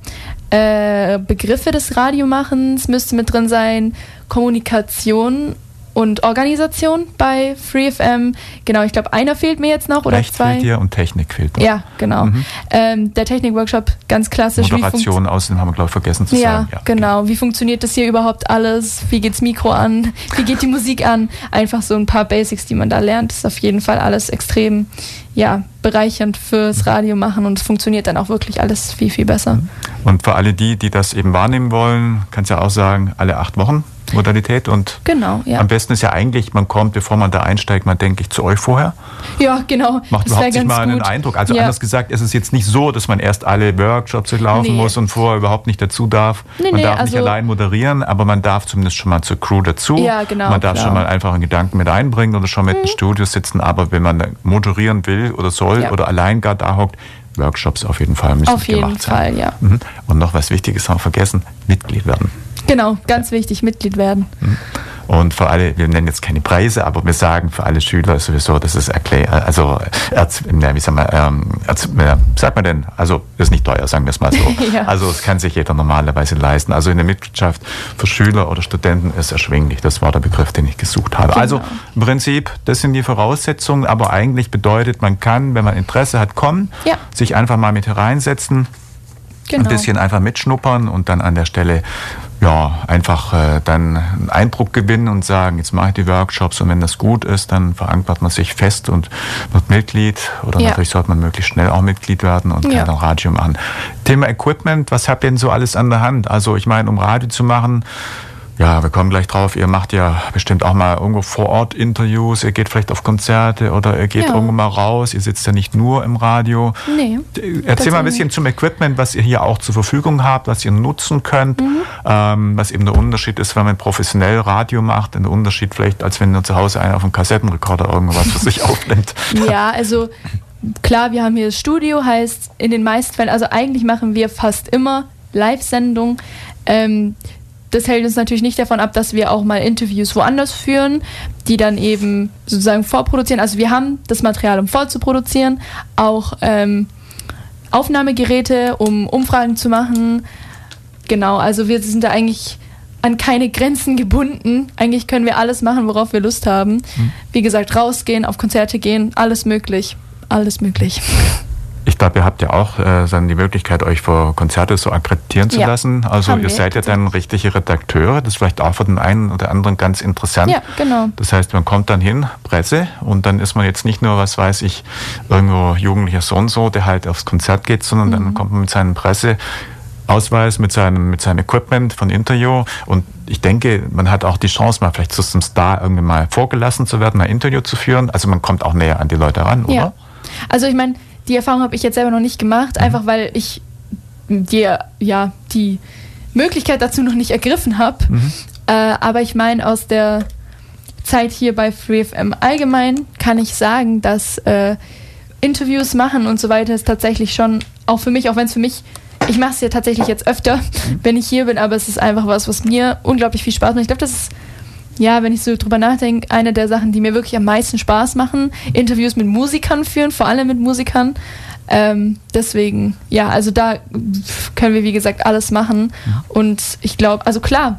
Äh, Begriffe des Radiomachens müsste mit drin sein, Kommunikation und Organisation bei Free F M. Genau, ich glaube, einer fehlt mir jetzt noch oder Recht zwei. fehlt dir und Technik fehlt noch. Ja, genau. Mhm. Ähm, der Technik-Workshop, ganz klassisch. Moderation außerdem haben wir, glaube ich, vergessen zu ja, sagen. Ja, genau. Wie funktioniert das hier überhaupt alles? Wie geht's Mikro an? Wie geht die Musik an? Einfach so ein paar Basics, die man da lernt. Das ist auf jeden Fall alles extrem ja, bereichernd fürs Radio machen und es funktioniert dann auch wirklich alles viel, viel besser. Und für alle die, die das eben wahrnehmen wollen, kannst du ja auch sagen, alle acht Wochen Modalität und genau, ja. am besten ist ja eigentlich, man kommt, bevor man da einsteigt, man denke ich zu euch vorher. Ja, genau. Macht das überhaupt sich mal gut. einen Eindruck. Also ja. anders gesagt, es ist jetzt nicht so, dass man erst alle Workshops durchlaufen nee. muss und vorher überhaupt nicht dazu darf. Nee, man nee, darf also nicht allein moderieren, aber man darf zumindest schon mal zur Crew dazu. Ja, genau. Man darf klar. schon mal einfach einen Gedanken mit einbringen oder schon mit mhm. im Studio sitzen. Aber wenn man moderieren will oder soll ja. oder allein gar da hockt, Workshops auf jeden Fall müssen auf jeden gemacht sein. Fall, ja. Mhm. Und noch was Wichtiges haben wir vergessen, Mitglied werden. Genau, ganz wichtig, Mitglied werden. Und für alle, wir nennen jetzt keine Preise, aber wir sagen für alle Schüler sowieso, das ist erklär, also erz, wie sagen wir, ähm, erz, äh, sagt man denn, also ist nicht teuer, sagen wir es mal so. ja. Also es kann sich jeder normalerweise leisten. Also in der Mitgliedschaft für Schüler oder Studenten ist erschwinglich. Das war der Begriff, den ich gesucht habe. Genau. Also im Prinzip, das sind die Voraussetzungen, aber eigentlich bedeutet, man kann, wenn man Interesse hat, kommen, ja. sich einfach mal mit hereinsetzen, genau. ein bisschen einfach mitschnuppern und dann an der Stelle ja, einfach äh, dann einen Eindruck gewinnen und sagen, jetzt mache ich die Workshops und wenn das gut ist, dann verankert man sich fest und wird Mitglied oder ja. natürlich sollte man möglichst schnell auch Mitglied werden und ja. kann dann Radio machen. Thema Equipment, was habt ihr denn so alles an der Hand? Also ich meine, um Radio zu machen, Ja, wir kommen gleich drauf. Ihr macht ja bestimmt auch mal irgendwo vor Ort Interviews. Ihr geht vielleicht auf Konzerte oder ihr geht ja. irgendwo mal raus. Ihr sitzt ja nicht nur im Radio. Nee. Erzähl mal ein bisschen nicht. zum Equipment, was ihr hier auch zur Verfügung habt, was ihr nutzen könnt. Mhm. Ähm, was eben der Unterschied ist, wenn man professionell Radio macht. Der Unterschied vielleicht, als wenn ihr zu Hause einer auf einem Kassettenrekorder irgendwas für sich aufnimmt. Ja, also klar, wir haben hier das Studio, heißt in den meisten Fällen, also eigentlich machen wir fast immer Live-Sendungen. Ähm, Das hält uns natürlich nicht davon ab, dass wir auch mal Interviews woanders führen, die dann eben sozusagen vorproduzieren. Also wir haben das Material, um vorzuproduzieren, auch ähm, Aufnahmegeräte, um Umfragen zu machen. Genau, also wir sind da eigentlich an keine Grenzen gebunden. Eigentlich können wir alles machen, worauf wir Lust haben. Mhm. Wie gesagt, rausgehen, auf Konzerte gehen, alles möglich. Alles möglich. Ich glaube, ihr habt ja auch äh, dann die Möglichkeit, euch für Konzerte so akkreditieren zu ja, lassen. Also ihr seid ja dann richtige Redakteure. Das ist vielleicht auch für den einen oder anderen ganz interessant. Ja, genau. Das heißt, man kommt dann hin, Presse, und dann ist man jetzt nicht nur, was weiß ich, irgendwo jugendlicher so und so, der halt aufs Konzert geht, sondern mhm. dann kommt man mit seinem Presseausweis, mit seinem, mit seinem Equipment von Interview. Und ich denke, man hat auch die Chance, mal vielleicht zu einem Star irgendwie mal vorgelassen zu werden, mal ein Interview zu führen. Also man kommt auch näher an die Leute ran, oder? Ja. Also ich meine, die Erfahrung habe ich jetzt selber noch nicht gemacht, mhm. einfach weil ich die, ja, die Möglichkeit dazu noch nicht ergriffen habe. Mhm. Äh, aber ich meine, aus der Zeit hier bei Free F M allgemein kann ich sagen, dass äh, Interviews machen und so weiter ist tatsächlich schon, auch für mich, auch wenn es für mich, ich mache es ja tatsächlich jetzt öfter, mhm. wenn ich hier bin, aber es ist einfach was, was mir unglaublich viel Spaß macht. Ich glaube, das ist, ja, wenn ich so drüber nachdenke, eine der Sachen, die mir wirklich am meisten Spaß machen, Interviews mit Musikern führen, vor allem mit Musikern. Ähm, deswegen, ja, also da können wir, wie gesagt, alles machen. Und ich glaube, also klar,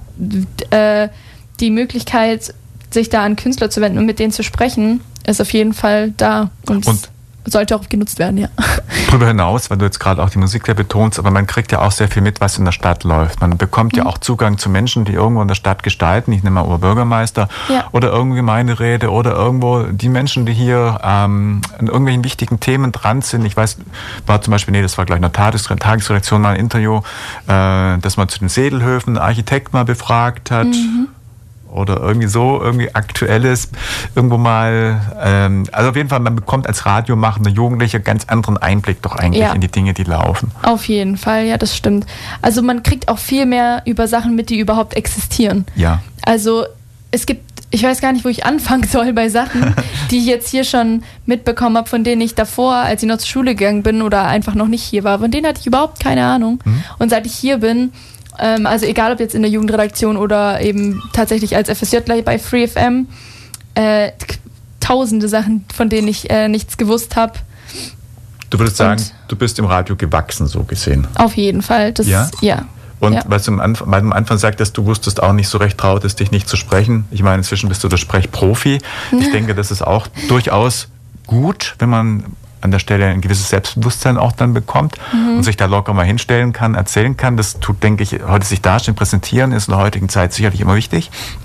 äh, die Möglichkeit, sich da an Künstler zu wenden und mit denen zu sprechen, ist auf jeden Fall da. Und, und sollte auch genutzt werden, ja. Darüber hinaus, weil du jetzt gerade auch die Musik da betonst, aber man kriegt ja auch sehr viel mit, was in der Stadt läuft. Man bekommt mhm. ja auch Zugang zu Menschen, die irgendwo in der Stadt gestalten. Ich nehme mal Oberbürgermeister ja. oder irgendwo Gemeinderäte oder irgendwo die Menschen, die hier ähm, an irgendwelchen wichtigen Themen dran sind. Ich weiß, war zum Beispiel, nee, das war gleich eine Tagesredaktion mal ein Interview, äh, dass man zu den Sedelhöfen einen Architekt mal befragt hat. Mhm. Oder irgendwie so, irgendwie Aktuelles, irgendwo mal, ähm, also auf jeden Fall, man bekommt als radiomachender Jugendlicher ganz anderen Einblick doch eigentlich ja. in die Dinge, die laufen. Auf jeden Fall, ja, das stimmt. Also man kriegt auch viel mehr über Sachen mit, die überhaupt existieren. Ja. Also es gibt, ich weiß gar nicht, wo ich anfangen soll bei Sachen, die ich jetzt hier schon mitbekommen habe, von denen ich davor, als ich noch zur Schule gegangen bin oder einfach noch nicht hier war, von denen hatte ich überhaupt keine Ahnung. Mhm. Und seit ich hier bin, also egal ob jetzt in der Jugendredaktion oder eben tatsächlich als F S J gleich bei Free F M, äh, tausende Sachen, von denen ich äh, nichts gewusst habe. Du würdest sagen, und du bist im Radio gewachsen, so gesehen? Auf jeden Fall, das ja. ja. Und ja. was du am Anfang, am Anfang sagtest, du wusstest auch nicht so recht, trautest dich nicht zu sprechen. Ich meine, inzwischen bist du der Sprechprofi. Ich denke, das ist auch durchaus gut, wenn man an der Stelle ein gewisses Selbstbewusstsein auch dann bekommt mhm. und sich da locker mal hinstellen kann, erzählen kann. Das tut, denke ich, heute sich darstellen, präsentieren ist in der heutigen Zeit sicherlich immer wichtig,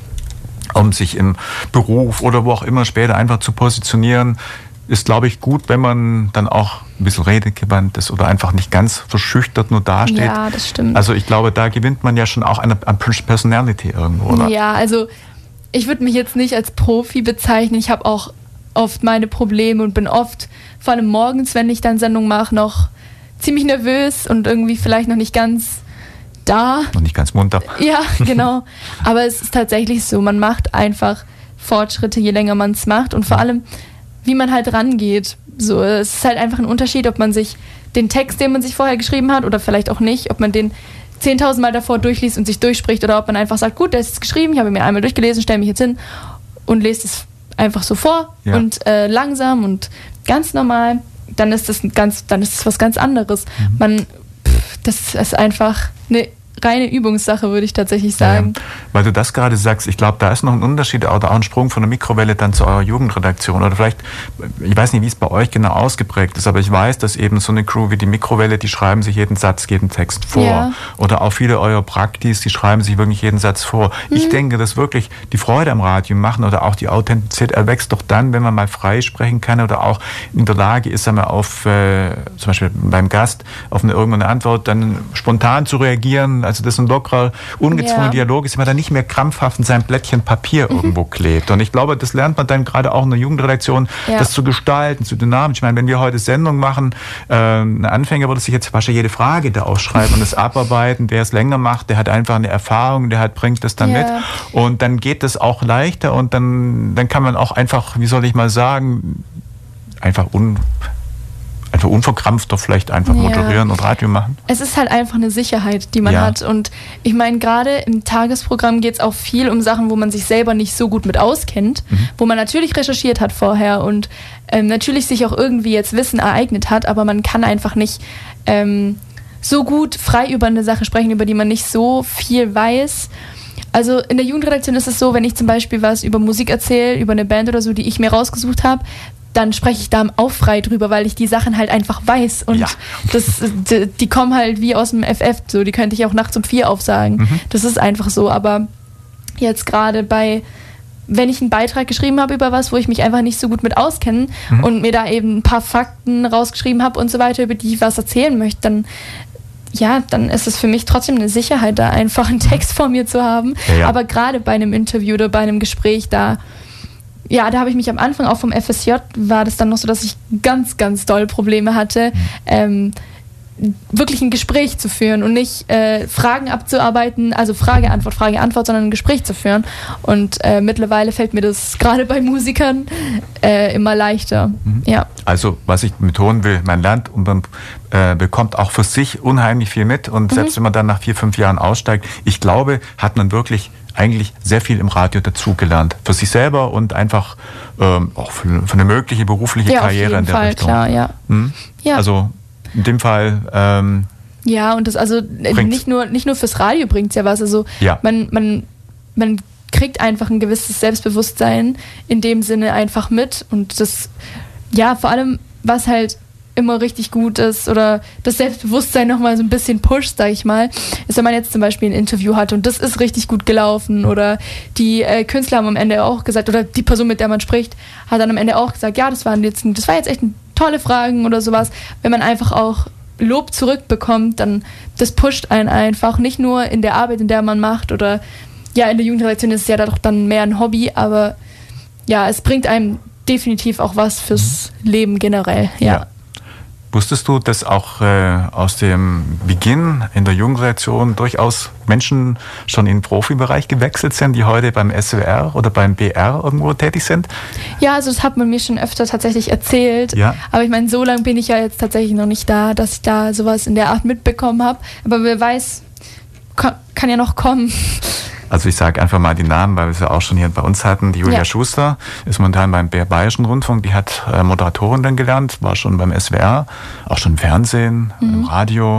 um sich im Beruf oder wo auch immer später einfach zu positionieren. Ist, glaube ich, gut, wenn man dann auch ein bisschen redegewandt ist oder einfach nicht ganz verschüchtert nur dasteht. Ja, das stimmt. Also ich glaube, da gewinnt man ja schon auch an Personality irgendwo, oder? Ja, also ich würde mich jetzt nicht als Profi bezeichnen. Ich habe auch oft meine Probleme und bin oft, vor allem morgens, wenn ich dann Sendung mache, noch ziemlich nervös und irgendwie vielleicht noch nicht ganz da. Noch nicht ganz munter. Ja, genau. Aber es ist tatsächlich so, man macht einfach Fortschritte, je länger man es macht und vor allem, wie man halt rangeht. So, es ist halt einfach ein Unterschied, ob man sich den Text, den man sich vorher geschrieben hat oder vielleicht auch nicht, ob man den zehntausend Mal davor durchliest und sich durchspricht oder ob man einfach sagt, gut, der ist geschrieben, ich habe ihn mir einmal durchgelesen, stelle mich jetzt hin und lese es einfach so vor ja. und äh, langsam und ganz normal, dann ist das ganz, dann ist es was ganz anderes. Mhm. Man, pff, das ist einfach eine reine Übungssache, würde ich tatsächlich sagen. Ja, weil du das gerade sagst, ich glaube, da ist noch ein Unterschied oder auch ein Sprung von der Mikrowelle dann zu eurer Jugendredaktion. Oder vielleicht, ich weiß nicht, wie es bei euch genau ausgeprägt ist, aber ich weiß, dass eben so eine Crew wie die Mikrowelle, die schreiben sich jeden Satz, jeden Text vor. Ja. Oder auch viele eurer Praktis, die schreiben sich wirklich jeden Satz vor. Mhm. Ich denke, dass wirklich die Freude am Radio machen oder auch die Authentizität erwächst doch dann, wenn man mal frei sprechen kann oder auch in der Lage ist, einmal auf, äh, zum Beispiel beim Gast, auf eine irgendeine Antwort dann spontan zu reagieren, Also das ist ein lockerer, ungezwungener ja. Dialog ist, wenn man da nicht mehr krampfhaft in seinem Blättchen Papier mhm. irgendwo klebt. Und ich glaube, das lernt man dann gerade auch in der Jugendredaktion, ja. das zu gestalten, zu dynamisch. Ich meine, wenn wir heute Sendung machen, äh, ein Anfänger würde sich jetzt wahrscheinlich jede Frage da aufschreiben und das abarbeiten. Wer es länger macht, der hat einfach eine Erfahrung, der hat, bringt das dann ja. mit. Und dann geht es auch leichter und dann, dann kann man auch einfach, wie soll ich mal sagen, einfach un... einfach unverkrampfter vielleicht einfach ja. moderieren und Radio machen? Es ist halt einfach eine Sicherheit, die man ja. hat. Und ich meine, gerade im Tagesprogramm geht es auch viel um Sachen, wo man sich selber nicht so gut mit auskennt, mhm. wo man natürlich recherchiert hat vorher und ähm, natürlich sich auch irgendwie jetzt Wissen ereignet hat, aber man kann einfach nicht ähm, so gut frei über eine Sache sprechen, über die man nicht so viel weiß. Also in der Jugendredaktion ist es so, wenn ich zum Beispiel was über Musik erzähle, über eine Band oder so, die ich mir rausgesucht habe, dann spreche ich da auch frei drüber, weil ich die Sachen halt einfach weiß. Und ja. das, die, die kommen halt wie aus dem F F, so, die könnte ich auch nachts um vier aufsagen. Mhm. Das ist einfach so. Aber jetzt gerade bei, wenn ich einen Beitrag geschrieben habe über was, wo ich mich einfach nicht so gut mit auskenne mhm. und mir da eben ein paar Fakten rausgeschrieben habe und so weiter, über die ich was erzählen möchte, dann ja, dann ist es für mich trotzdem eine Sicherheit, da einfach einen Text vor mir zu haben. Ja, ja. Aber gerade bei einem Interview oder bei einem Gespräch, da Ja, da habe ich mich am Anfang auch vom F S J, war das dann noch so, dass ich ganz, ganz doll Probleme hatte, ähm, wirklich ein Gespräch zu führen und nicht äh, Fragen abzuarbeiten, also Frage, Antwort, Frage, Antwort, sondern ein Gespräch zu führen. Und äh, mittlerweile fällt mir das gerade bei Musikern äh, immer leichter. Mhm. Ja. Also, was ich betonen will, man lernt und man äh, bekommt auch für sich unheimlich viel mit. Und selbst mhm. wenn man dann nach vier, fünf Jahren aussteigt, ich glaube, hat man wirklich eigentlich sehr viel im Radio dazugelernt. Für sich selber und einfach ähm, auch für, für eine mögliche berufliche ja, Karriere in der Fall, Richtung. Klar, ja. Hm? Ja. Also in dem Fall ähm, ja, und das also nicht nur, nicht nur fürs Radio bringt es ja was. Also ja. man, man, man kriegt einfach ein gewisses Selbstbewusstsein in dem Sinne einfach mit. Und das, ja, vor allem, was halt immer richtig gut ist oder das Selbstbewusstsein nochmal so ein bisschen pusht, sag ich mal, ist, wenn man jetzt zum Beispiel ein Interview hat und das ist richtig gut gelaufen oder die äh, Künstler haben am Ende auch gesagt, oder die Person, mit der man spricht, hat dann am Ende auch gesagt, ja, das waren jetzt, das war jetzt echt tolle Fragen oder sowas. Wenn man einfach auch Lob zurückbekommt, dann das pusht einen einfach, nicht nur in der Arbeit, in der man macht oder ja, in der Jugendredaktion ist es ja doch dann mehr ein Hobby, aber ja, es bringt einem definitiv auch was fürs Leben generell, ja. ja. Wusstest du, dass auch äh, aus dem Beginn in der Jugendredaktion durchaus Menschen schon in den Profibereich gewechselt sind, die heute beim S W R oder beim B R irgendwo tätig sind? Ja, also das hat man mir schon öfter tatsächlich erzählt. Ja. Aber ich meine, so lange bin ich ja jetzt tatsächlich noch nicht da, dass ich da sowas in der Art mitbekommen habe. Aber wer weiß, kann, kann ja noch kommen. Also ich sage einfach mal die Namen, weil wir es ja auch schon hier bei uns hatten. Die Julia ja. Schuster ist momentan beim Bayerischen Rundfunk. Die hat äh, Moderatorin dann gelernt, war schon beim S W R, auch schon im Fernsehen, mhm. im Radio.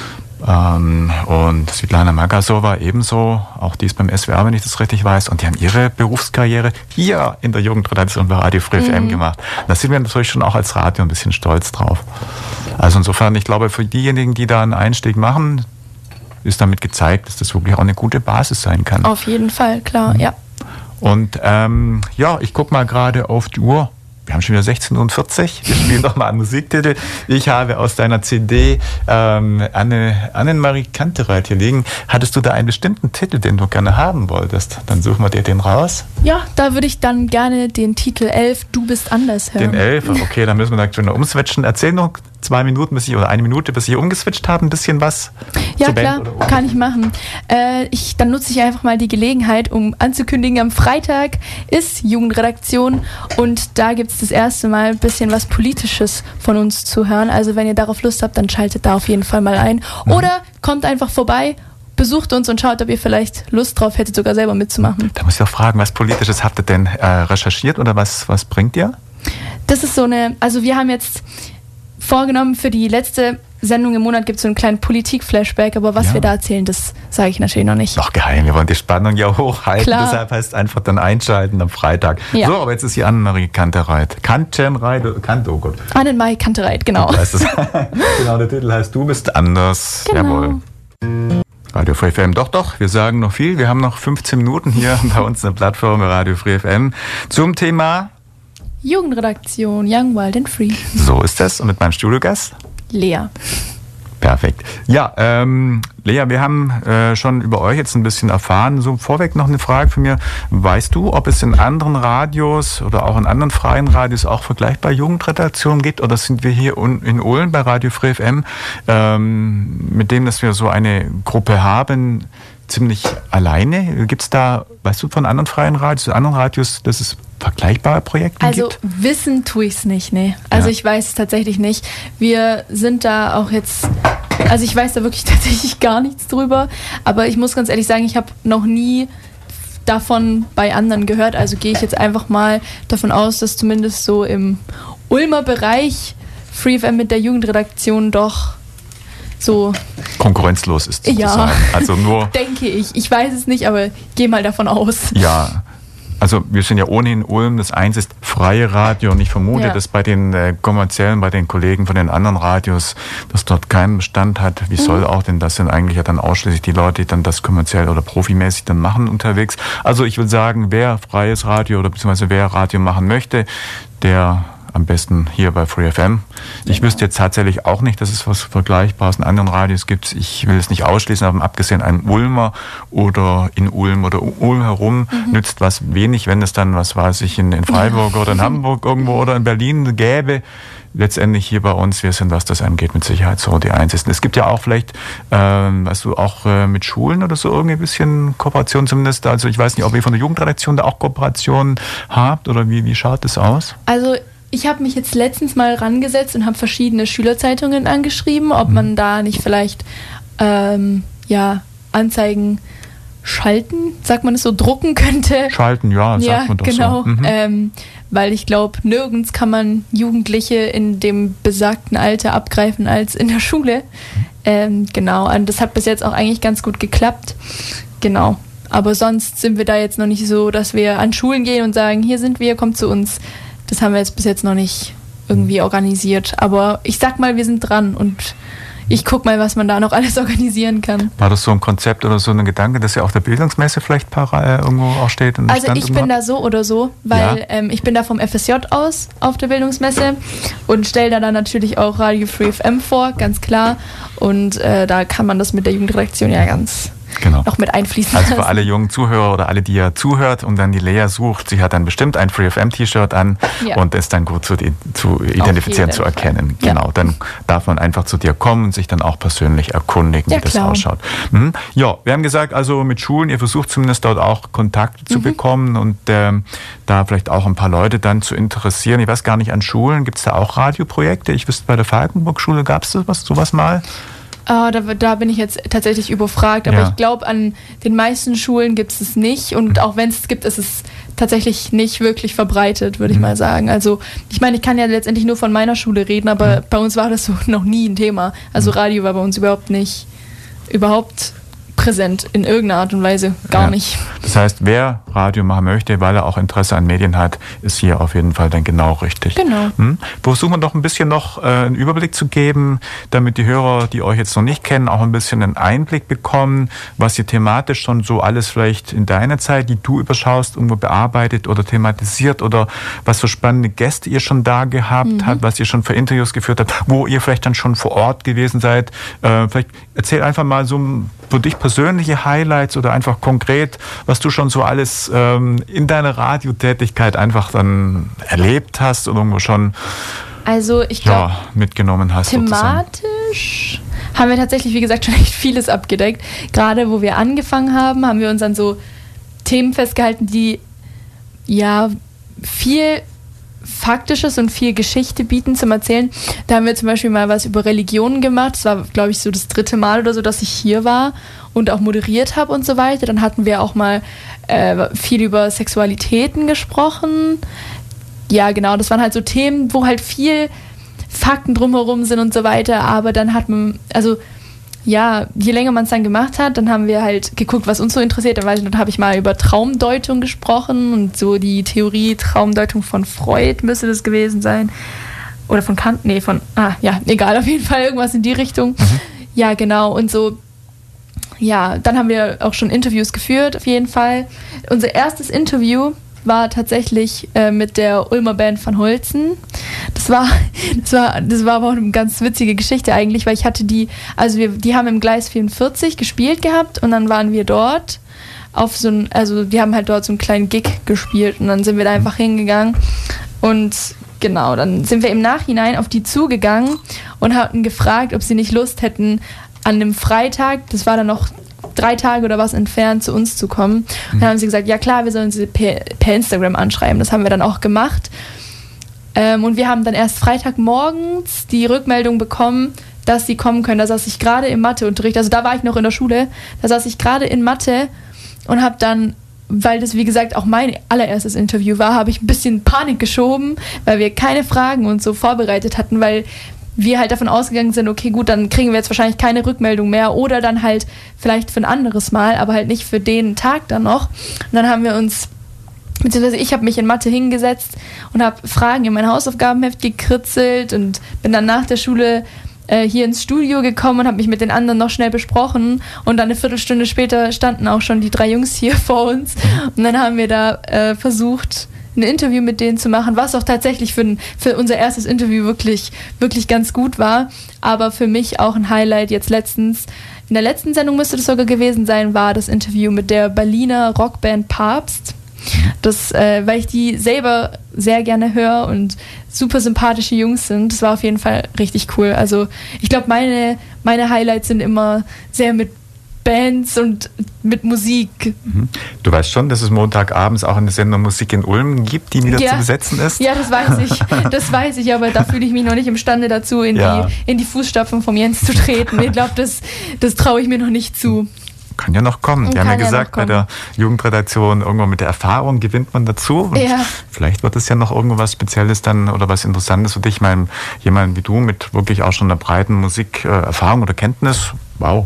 Ähm, und Svetlana Magasova ebenso, auch die ist beim S W R, wenn ich das richtig weiß. Und die haben ihre Berufskarriere hier in der Jugendredaktion bei Radio Free F M mhm. gemacht. Da sind wir natürlich schon auch als Radio ein bisschen stolz drauf. Also insofern, ich glaube, für diejenigen, die da einen Einstieg machen, ist damit gezeigt, dass das wirklich auch eine gute Basis sein kann. Auf jeden Fall, klar, mhm. ja. Und ähm, ja, ich gucke mal gerade auf die Uhr. Wir haben schon wieder sechzehn Uhr vierzig. Wir spielen nochmal einen Musiktitel. Ich habe aus deiner C D ähm, Anne, Annemarie Kantereit hier liegen. Hattest du da einen bestimmten Titel, den du gerne haben wolltest? Dann suchen wir dir den raus. Ja, da würde ich dann gerne den Titel elf, Du bist anders hören. Den elf, okay, dann müssen wir da schon umswitchen. Erzähl noch zwei Minuten bis ich, oder eine Minute, bis ich umgeswitcht habe, ein bisschen was. Ja, klar, kann ich machen. Äh, ich, dann nutze ich einfach mal die Gelegenheit, um anzukündigen, am Freitag ist Jugendredaktion und da gibt es das erste Mal ein bisschen was Politisches von uns zu hören. Also wenn ihr darauf Lust habt, dann schaltet da auf jeden Fall mal ein. Mhm. Oder kommt einfach vorbei, besucht uns und schaut, ob ihr vielleicht Lust drauf hättet, sogar selber mitzumachen. Da muss ich auch fragen, was Politisches habt ihr denn äh, recherchiert oder was, was bringt ihr? Das ist so eine, also wir haben jetzt vorgenommen, für die letzte Sendung im Monat gibt es so einen kleinen Politik-Flashback, aber was ja. wir da erzählen, das sage ich natürlich noch nicht. Noch geheim, wir wollen die Spannung ja hochhalten, Klar. deshalb heißt einfach dann einschalten am Freitag. Ja. So, aber jetzt ist hier Annemarie Kantereit. Kantereit, Kant, oh Gott. Annemarie Kantereit, genau. Heißt das. Genau, der Titel heißt Du bist anders. Genau. Jawohl. Radio Free F M, doch, doch, wir sagen noch viel. Wir haben noch fünfzehn Minuten hier bei uns in der Plattform Radio Free F M zum Thema Jugendredaktion, Young, Wild and Free. So ist das. Und mit meinem Studiogast? Lea. Perfekt. Ja, ähm, Lea, wir haben äh, schon über euch jetzt ein bisschen erfahren. So vorweg noch eine Frage von mir. Weißt du, ob es in anderen Radios oder auch in anderen freien Radios auch vergleichbar Jugendredaktionen gibt? Oder sind wir hier in Ulm bei Radio Free F M ähm, mit dem, dass wir so eine Gruppe haben, ziemlich alleine? Gibt es da, weißt du, von anderen freien Radios, anderen Radios, dass es vergleichbare Projekte also, gibt? Also wissen tue ich es nicht, nee. Also ja. Ich weiß es tatsächlich nicht. Wir sind da auch jetzt, also ich weiß da wirklich tatsächlich gar nichts drüber, aber ich muss ganz ehrlich sagen, ich habe noch nie davon bei anderen gehört, also gehe ich jetzt einfach mal davon aus, dass zumindest so im Ulmer Bereich Free F M mit der Jugendredaktion doch so konkurrenzlos ist sozusagen. Ja, also nur denke ich. Ich weiß es nicht, aber gehe mal davon aus. Ja, also wir sind ja ohnehin Ulm. Das eins ist freie Radio und ich vermute, ja. dass bei den äh, kommerziellen, bei den Kollegen von den anderen Radios, das dort keinen Bestand hat. Wie mhm. soll auch denn das sind eigentlich ja dann ausschließlich die Leute, die dann das kommerziell oder profimäßig dann machen unterwegs. Also ich würde sagen, wer freies Radio oder beziehungsweise wer Radio machen möchte, der am besten hier bei Free F M. Ich wüsste jetzt tatsächlich auch nicht, dass es was Vergleichbares in anderen Radios gibt. Ich will es nicht ausschließen, aber abgesehen ein Ulmer oder in Ulm oder Ulm herum mhm. nützt was wenig, wenn es dann, was weiß ich, in, in Freiburg ja. oder in Hamburg irgendwo oder in Berlin gäbe. Letztendlich hier bei uns, wir sind, was das angeht, mit Sicherheit so die Einzigen. Es gibt ja auch vielleicht, ähm, weißt du, auch äh, mit Schulen oder so irgendwie ein bisschen Kooperation zumindest. Also ich weiß nicht, ob ihr von der Jugendredaktion da auch Kooperationen habt oder wie, wie schaut das aus? Also ich habe mich jetzt letztens mal rangesetzt und habe verschiedene Schülerzeitungen angeschrieben, ob man da nicht vielleicht ähm, ja, Anzeigen schalten, sagt man es so, drucken könnte. Schalten, ja, ja sagt man doch genau, so. Mhm. Ähm, weil ich glaube, nirgends kann man Jugendliche in dem besagten Alter abgreifen als in der Schule. Ähm, genau, und das hat bis jetzt auch eigentlich ganz gut geklappt. Genau. Aber sonst sind wir da jetzt noch nicht so, dass wir an Schulen gehen und sagen, hier sind wir, kommt zu uns. Das haben wir jetzt bis jetzt noch nicht irgendwie organisiert. Aber ich sag mal, wir sind dran und ich guck mal, was man da noch alles organisieren kann. War das so ein Konzept oder so ein Gedanke, dass ja auf der Bildungsmesse vielleicht para, äh, irgendwo auch steht? Und also Stand ich bin hat? da so oder so, weil ja. ähm, ich bin da vom F S J aus auf der Bildungsmesse und stelle da dann natürlich auch Radio Free F M vor, ganz klar. Und äh, da kann man das mit der Jugendredaktion ja ganz genau noch mit einfließen lassen. Also lassen. für alle jungen Zuhörer oder alle, die ja zuhört und dann die Lea sucht, sie hat dann bestimmt ein Free F M-T-Shirt an ja. und ist dann gut zu, zu identifizieren, zu erkennen. Fall. Genau, ja. Dann darf man einfach zu dir kommen und sich dann auch persönlich erkundigen, ja, wie das klar. ausschaut. Mhm. Ja, wir haben gesagt, also mit Schulen, ihr versucht zumindest dort auch Kontakte zu mhm. bekommen und ähm, da vielleicht auch ein paar Leute dann zu interessieren. Ich weiß gar nicht, an Schulen gibt es da auch Radioprojekte? Ich wüsste, bei der Falkenburg-Schule gab es sowas, sowas mal? Oh, da, da bin ich jetzt tatsächlich überfragt, aber ja. ich glaube, an den meisten Schulen gibt es es nicht und auch wenn es gibt, ist es tatsächlich nicht wirklich verbreitet, würde ich mhm. mal sagen. Also ich meine, ich kann ja letztendlich nur von meiner Schule reden, aber mhm. bei uns war das so noch nie ein Thema. Also mhm. Radio war bei uns überhaupt nicht, überhaupt präsent in irgendeiner Art und Weise, gar ja. nicht. Das heißt, wer Radio machen möchte, weil er auch Interesse an Medien hat, ist hier auf jeden Fall dann genau richtig. Genau. Hm? Versuchen wir doch ein bisschen noch äh, einen Überblick zu geben, damit die Hörer, die euch jetzt noch nicht kennen, auch ein bisschen einen Einblick bekommen, was ihr thematisch schon so alles vielleicht in deiner Zeit, die du überschaust, irgendwo bearbeitet oder thematisiert oder was für spannende Gäste ihr schon da gehabt mhm. habt, was ihr schon für Interviews geführt habt, wo ihr vielleicht dann schon vor Ort gewesen seid. Äh, vielleicht erzähl einfach mal so für dich persönliche Highlights oder einfach konkret, was du schon so alles ähm, in deiner Radiotätigkeit einfach dann erlebt hast oder irgendwo schon also ich glaub, ja, mitgenommen hast. Thematisch sozusagen. Haben wir tatsächlich, wie gesagt, schon echt vieles abgedeckt. Gerade wo wir angefangen haben, haben wir uns an so Themen festgehalten, die ja viel Faktisches und viel Geschichte bieten zum Erzählen. Da haben wir zum Beispiel mal was über Religionen gemacht. Das war, glaube ich, so das dritte Mal oder so, dass ich hier war und auch moderiert habe und so weiter. Dann hatten wir auch mal äh, viel über Sexualitäten gesprochen. Ja, genau, das waren halt so Themen, wo halt viel Fakten drumherum sind und so weiter. Aber dann hat man, also ja, je länger man es dann gemacht hat, dann haben wir halt geguckt, was uns so interessiert. Dann, weiß ich, dann habe ich mal über Traumdeutung gesprochen und so die Theorie Traumdeutung von Freud müsste das gewesen sein. Oder von Kant, nee, von, ah, ja, egal, auf jeden Fall irgendwas in die Richtung. Mhm. Ja, genau, und so, ja, dann haben wir auch schon Interviews geführt, auf jeden Fall. Unser erstes Interview war tatsächlich äh, mit der Ulmer Band Van Holzen. Das war, das war, das war aber auch eine ganz witzige Geschichte eigentlich, weil ich hatte die, also wir, die haben im Gleis vierundvierzig gespielt gehabt und dann waren wir dort auf so ein, also die haben halt dort so einen kleinen Gig gespielt und dann sind wir da einfach hingegangen und genau, dann sind wir im Nachhinein auf die zugegangen und hatten gefragt, ob sie nicht Lust hätten, an einem Freitag, das war dann noch drei Tage oder was entfernt, zu uns zu kommen. Und dann haben sie gesagt, ja klar, wir sollen sie per, per Instagram anschreiben. Das haben wir dann auch gemacht. Ähm, und wir haben dann erst Freitagmorgens die Rückmeldung bekommen, dass sie kommen können. Da saß ich gerade im Matheunterricht, also da war ich noch in der Schule, da saß ich gerade in Mathe und habe dann, weil das wie gesagt auch mein allererstes Interview war, habe ich ein bisschen Panik geschoben, weil wir keine Fragen und so vorbereitet hatten, weil wir halt davon ausgegangen sind, okay gut, dann kriegen wir jetzt wahrscheinlich keine Rückmeldung mehr oder dann halt vielleicht für ein anderes Mal, aber halt nicht für den Tag dann noch. Und dann haben wir uns, beziehungsweise ich habe mich in Mathe hingesetzt und habe Fragen in mein Hausaufgabenheft gekritzelt und bin dann nach der Schule hier ins Studio gekommen und habe mich mit den anderen noch schnell besprochen und dann eine Viertelstunde später standen auch schon die drei Jungs hier vor uns und dann haben wir da äh, versucht, ein Interview mit denen zu machen, was auch tatsächlich für, ein, für unser erstes Interview wirklich, wirklich ganz gut war, aber für mich auch ein Highlight jetzt letztens, in der letzten Sendung müsste das sogar gewesen sein, war das Interview mit der Berliner Rockband Papst. Das, äh, weil ich die selber sehr gerne höre und super sympathische Jungs sind. Das war auf jeden Fall richtig cool. Also ich glaube, meine, meine Highlights sind immer sehr mit Bands und mit Musik. Du weißt schon, dass es Montagabends auch eine Sendung Musik in Ulm gibt, die wieder ja. zu besetzen ist? Ja, das weiß ich. Das weiß ich, aber da fühle ich mich noch nicht imstande dazu, in, ja. die, in die Fußstapfen von Jens zu treten. Ich glaube, das, das traue ich mir noch nicht zu. Kann ja noch kommen. Die haben ja gesagt, ja bei der Jugendredaktion, irgendwann mit der Erfahrung gewinnt man dazu. Und ja. vielleicht wird es ja noch irgendwas Spezielles dann oder was Interessantes für dich. Ich meine, jemand wie du mit wirklich auch schon einer breiten Musikerfahrung oder Kenntnis, wow,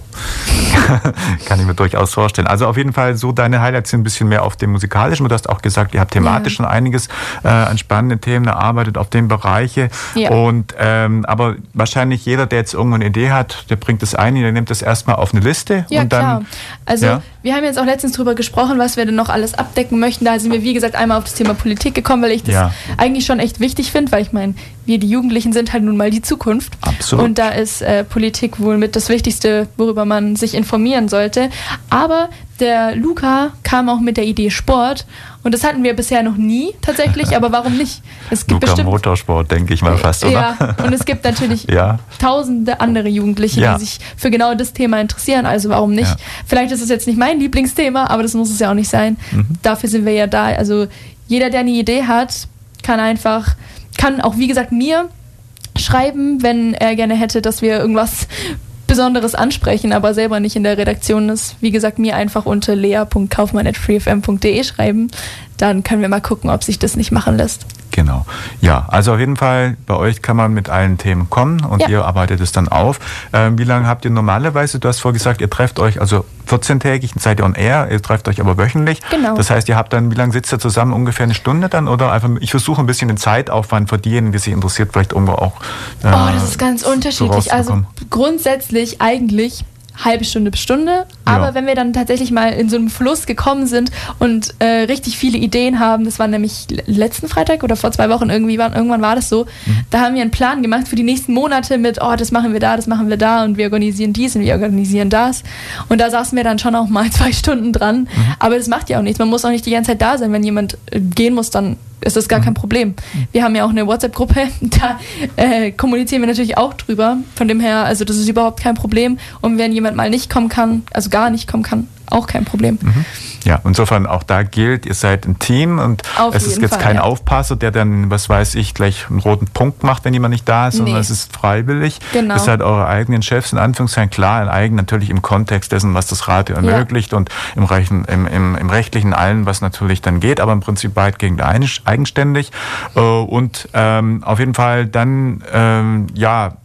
kann ich mir durchaus vorstellen. Also auf jeden Fall so deine Highlights sind ein bisschen mehr auf dem Musikalischen. Du hast auch gesagt, ihr habt thematisch ja. schon einiges äh, an spannenden Themen erarbeitet auf den Bereiche. Ja. Und ähm, aber wahrscheinlich jeder, der jetzt irgendwo eine Idee hat, der bringt das ein, der nimmt das erstmal auf eine Liste. Ja, und dann, klar. Also ja. wir haben jetzt auch letztens drüber gesprochen, was wir denn noch alles abdecken möchten. Da sind wir, wie gesagt, einmal auf das Thema Politik gekommen, weil ich das ja. eigentlich schon echt wichtig finde, weil ich meine, wir die Jugendlichen sind halt nun mal die Zukunft. Absolut. Und da ist äh, Politik wohl mit das Wichtigste, worüber man sich informieren sollte. Aber der Luca kam auch mit der Idee Sport und das hatten wir bisher noch nie tatsächlich, aber warum nicht? Es gibt Luca bestimmt Motorsport, denke ich mal fast, oder? Ja, und es gibt natürlich ja. tausende andere Jugendliche, ja. die sich für genau das Thema interessieren, also warum nicht? Ja. Vielleicht ist es jetzt nicht mein Lieblingsthema, aber das muss es ja auch nicht sein. Mhm. Dafür sind wir ja da. Also jeder, der eine Idee hat, kann einfach, kann auch wie gesagt mir schreiben, wenn er gerne hätte, dass wir irgendwas Besonderes ansprechen, aber selber nicht in der Redaktion ist. Wie gesagt, mir einfach unter lea punkt kaufmann at freefm punkt de schreiben. Dann können wir mal gucken, ob sich das nicht machen lässt. Genau. Ja, also auf jeden Fall, bei euch kann man mit allen Themen kommen und ja. ihr arbeitet es dann auf. Ähm, wie lange habt ihr normalerweise, du hast vorhin gesagt, ihr trefft euch, also vierzehntägig, seid ihr on air, ihr trefft euch aber wöchentlich. Genau. Das heißt, ihr habt dann, wie lange sitzt ihr zusammen? Ungefähr eine Stunde dann? Oder einfach, ich versuche ein bisschen den Zeitaufwand für diejenigen, die sich interessiert, vielleicht irgendwo auch äh, Oh, das ist ganz unterschiedlich. So also grundsätzlich eigentlich halbe Stunde bis Stunde, aber ja. wenn wir dann tatsächlich mal in so einem Fluss gekommen sind und äh, richtig viele Ideen haben, das war nämlich letzten Freitag oder vor zwei Wochen irgendwie, war, irgendwann war das so, mhm. da haben wir einen Plan gemacht für die nächsten Monate mit, oh, das machen wir da, das machen wir da und wir organisieren dies und wir organisieren das und da saßen wir dann schon auch mal zwei Stunden dran, mhm. aber das macht ja auch nichts, man muss auch nicht die ganze Zeit da sein, wenn jemand äh, gehen muss, dann ist das gar mhm. kein Problem. Wir haben ja auch eine WhatsApp-Gruppe, da äh, kommunizieren wir natürlich auch drüber. Von dem her, also das ist überhaupt kein Problem. Und wenn jemand mal nicht kommen kann, also gar nicht kommen kann, auch kein Problem. Mhm. Ja, insofern auch da gilt, ihr seid ein Team und Auf es ist jetzt Fall, kein ja. Aufpasser, der dann, was weiß ich, gleich einen roten Punkt macht, wenn jemand nicht da ist, sondern nee. es ist freiwillig. Genau. Ihr seid eure eigenen Chefs, in Anführungszeichen, klar, in eigen, natürlich im Kontext dessen, was das Radio ermöglicht ja. und im, Rechen, im, im, im Rechtlichen allen, was natürlich dann geht, aber im Prinzip weitgehend eigenständig. Und ähm, auf jeden Fall dann, ähm, ja,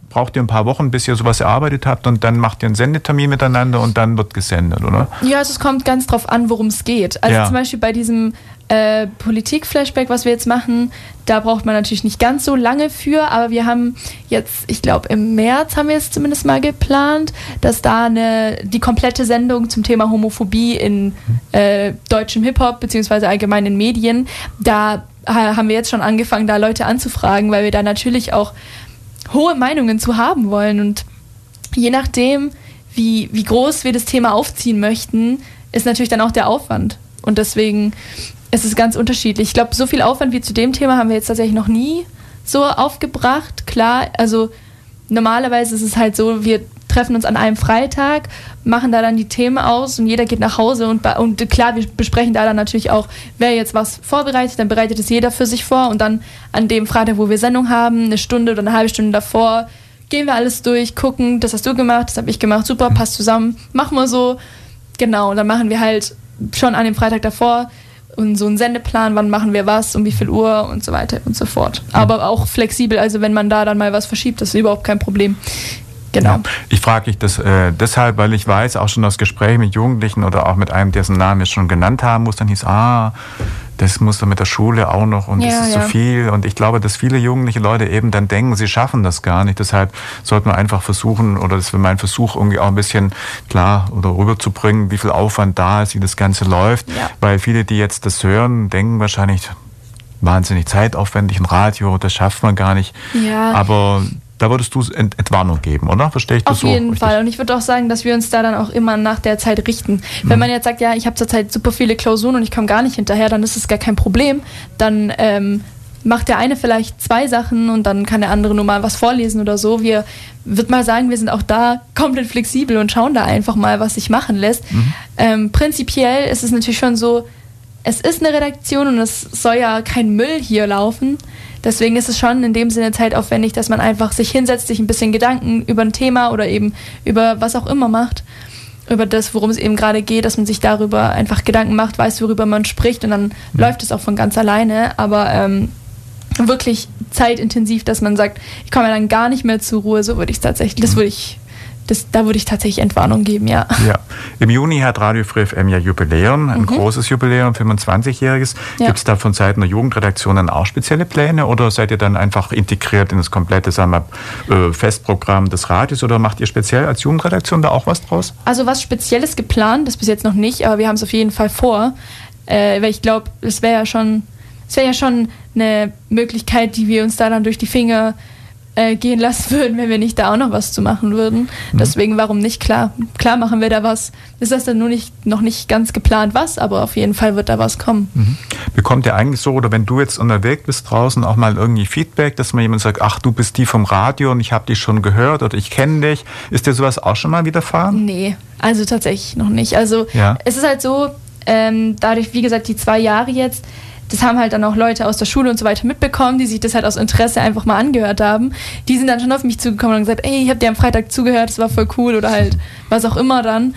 braucht ihr ein paar Wochen, bis ihr sowas erarbeitet habt und dann macht ihr einen Sendetermin miteinander und dann wird gesendet, oder? Ja, also es kommt ganz drauf an, worum es geht. Also ja. zum Beispiel bei diesem äh, Politik-Flashback, was wir jetzt machen, da braucht man natürlich nicht ganz so lange für, aber wir haben jetzt, ich glaube im März haben wir es zumindest mal geplant, dass da eine, die komplette Sendung zum Thema Homophobie in äh, deutschem Hip-Hop beziehungsweise allgemein in Medien, da haben wir jetzt schon angefangen, da Leute anzufragen, weil wir da natürlich auch hohe Meinungen zu haben wollen. Und je nachdem, wie, wie groß wir das Thema aufziehen möchten, ist natürlich dann auch der Aufwand. Und deswegen ist es ganz unterschiedlich. Ich glaube, so viel Aufwand wie zu dem Thema haben wir jetzt tatsächlich noch nie so aufgebracht. Klar, also normalerweise ist es halt so, wir treffen uns an einem Freitag, machen da dann die Themen aus und jeder geht nach Hause und, und klar, wir besprechen da dann natürlich auch, wer jetzt was vorbereitet, dann bereitet es jeder für sich vor und dann an dem Freitag, wo wir Sendung haben, eine Stunde oder eine halbe Stunde davor, gehen wir alles durch, gucken, das hast du gemacht, das habe ich gemacht, super, passt zusammen, machen wir so. Genau, und dann machen wir halt schon an dem Freitag davor und so einen Sendeplan, wann machen wir was, um wie viel Uhr und so weiter und so fort. Aber auch flexibel, also wenn man da dann mal was verschiebt, das ist überhaupt kein Problem. Genau. Ja, ich frage dich das äh, deshalb, weil ich weiß, auch schon aus Gesprächen mit Jugendlichen oder auch mit einem, dessen Namen wir schon genannt haben, muss dann hieß, ah, das muss dann mit der Schule auch noch und ja, das ist ja. so viel. Und ich glaube, dass viele jugendliche Leute eben dann denken, sie schaffen das gar nicht. Deshalb sollte man einfach versuchen, oder das wäre mein Versuch, irgendwie auch ein bisschen klar oder rüberzubringen, wie viel Aufwand da ist, wie das Ganze läuft. Ja. Weil viele, die jetzt das hören, denken wahrscheinlich, wahnsinnig zeitaufwendig, ein Radio, das schafft man gar nicht. Ja. Aber da würdest du Ent- Entwarnung geben, oder? Verstehe ich das Auf so? Auf jeden richtig? Fall. Und ich würde auch sagen, dass wir uns da dann auch immer nach der Zeit richten. Mhm. Wenn man jetzt sagt, ja, ich habe zurzeit super viele Klausuren und ich komme gar nicht hinterher, dann ist es gar kein Problem. Dann ähm, macht der eine vielleicht zwei Sachen und dann kann der andere nur mal was vorlesen oder so. Wir würde mal sagen, wir sind auch da komplett flexibel und schauen da einfach mal, was sich machen lässt. Mhm. Ähm, prinzipiell ist es natürlich schon so, es ist eine Redaktion und es soll ja kein Müll hier laufen. Deswegen ist es schon in dem Sinne zeitaufwendig, dass man einfach sich hinsetzt, sich ein bisschen Gedanken über ein Thema oder eben über was auch immer macht, über das, worum es eben gerade geht, dass man sich darüber einfach Gedanken macht, weiß, worüber man spricht und dann mhm. läuft es auch von ganz alleine, aber ähm, wirklich zeitintensiv, dass man sagt, ich komme ja dann gar nicht mehr zur Ruhe, so würde ich es tatsächlich, das würde ich Das, da würde ich tatsächlich Entwarnung geben, ja. Ja. Im Juni hat Radio Free F M ja Jubiläum, ein mhm. großes Jubiläum, fünfundzwanzigjähriges. Ja. Gibt es da von Seiten der Jugendredaktion dann auch spezielle Pläne oder seid ihr dann einfach integriert in das komplette, sagen wir, Festprogramm des Radios oder macht ihr speziell als Jugendredaktion da auch was draus? Also was Spezielles geplant, das bis jetzt noch nicht, aber wir haben es auf jeden Fall vor, äh, weil ich glaube, es wäre ja schon, es wäre ja schon eine Möglichkeit, die wir uns da dann durch die Finger gehen lassen würden, wenn wir nicht da auch noch was zu machen würden. Mhm. Deswegen, warum nicht? Klar, klar machen wir da was. Ist das dann nur nicht, noch nicht ganz geplant was, aber auf jeden Fall wird da was kommen. Mhm. Bekommt ihr eigentlich so, oder wenn du jetzt unterwegs bist draußen, auch mal irgendwie Feedback, dass mal jemand sagt, ach, du bist die vom Radio und ich habe dich schon gehört oder ich kenne dich. Ist dir sowas auch schon mal widerfahren? Nee, also tatsächlich noch nicht. Also ja. Es ist halt so, ähm, dadurch, wie gesagt, die zwei Jahre jetzt, das haben halt dann auch Leute aus der Schule und so weiter mitbekommen, die sich das halt aus Interesse einfach mal angehört haben. Die sind dann schon auf mich zugekommen und gesagt, ey, ich habe dir am Freitag zugehört, das war voll cool oder halt was auch immer dann.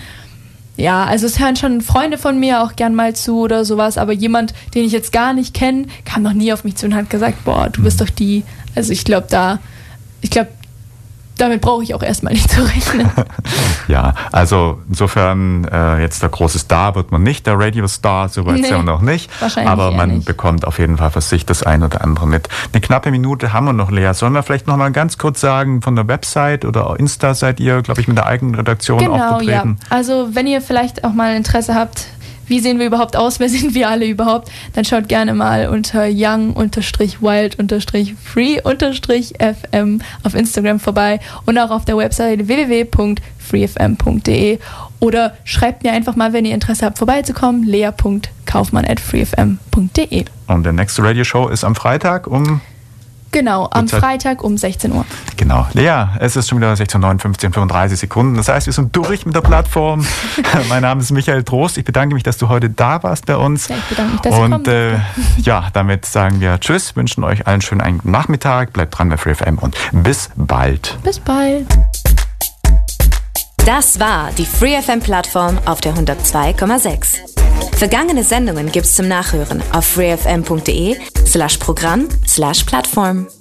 Ja, also es hören schon Freunde von mir auch gern mal zu oder sowas, aber jemand, den ich jetzt gar nicht kenne, kam noch nie auf mich zu und hat gesagt, boah, du bist doch die. Also ich glaube da, ich glaube, damit brauche ich auch erstmal nicht zu rechnen. Ja, also insofern äh, jetzt der große Star wird man nicht, der Radio-Star, so weit nee, ist er noch nicht. Aber man nicht. bekommt auf jeden Fall für sich das ein oder andere mit. Eine knappe Minute haben wir noch, Lea. Sollen wir vielleicht noch mal ganz kurz sagen, von der Website oder Insta seid ihr, glaube ich, mit der eigenen Redaktion genau, aufgetreten? Ja. Also wenn ihr vielleicht auch mal Interesse habt, wie sehen wir überhaupt aus, wer sind wir alle überhaupt, dann schaut gerne mal unter young-wild-free-f m auf Instagram vorbei und auch auf der Website w w w punkt free f m punkt d e oder schreibt mir einfach mal, wenn ihr Interesse habt, vorbeizukommen, lea punkt kaufmann at free f m punkt d e. Und der nächste Radio-Show ist am Freitag um... Genau, am Freitag um sechzehn Uhr. Genau. Lea, es ist schon wieder sechzehn Uhr neunundfünfzig, fünfunddreißig Sekunden. Das heißt, wir sind durch mit der Plattform. Mein Name ist Michael Trost. Ich bedanke mich, dass du heute da warst bei uns. Ja, ich bedanke mich, dass Und äh, ja, damit sagen wir Tschüss, wünschen euch allen schönen einen guten Nachmittag. Bleibt dran bei Free F M und bis bald. Bis bald. Das war die Free F M-Plattform auf der hundertzwei Komma sechs. Vergangene Sendungen gibt's zum Nachhören auf freefm punkt de slash Programm slash Plattform.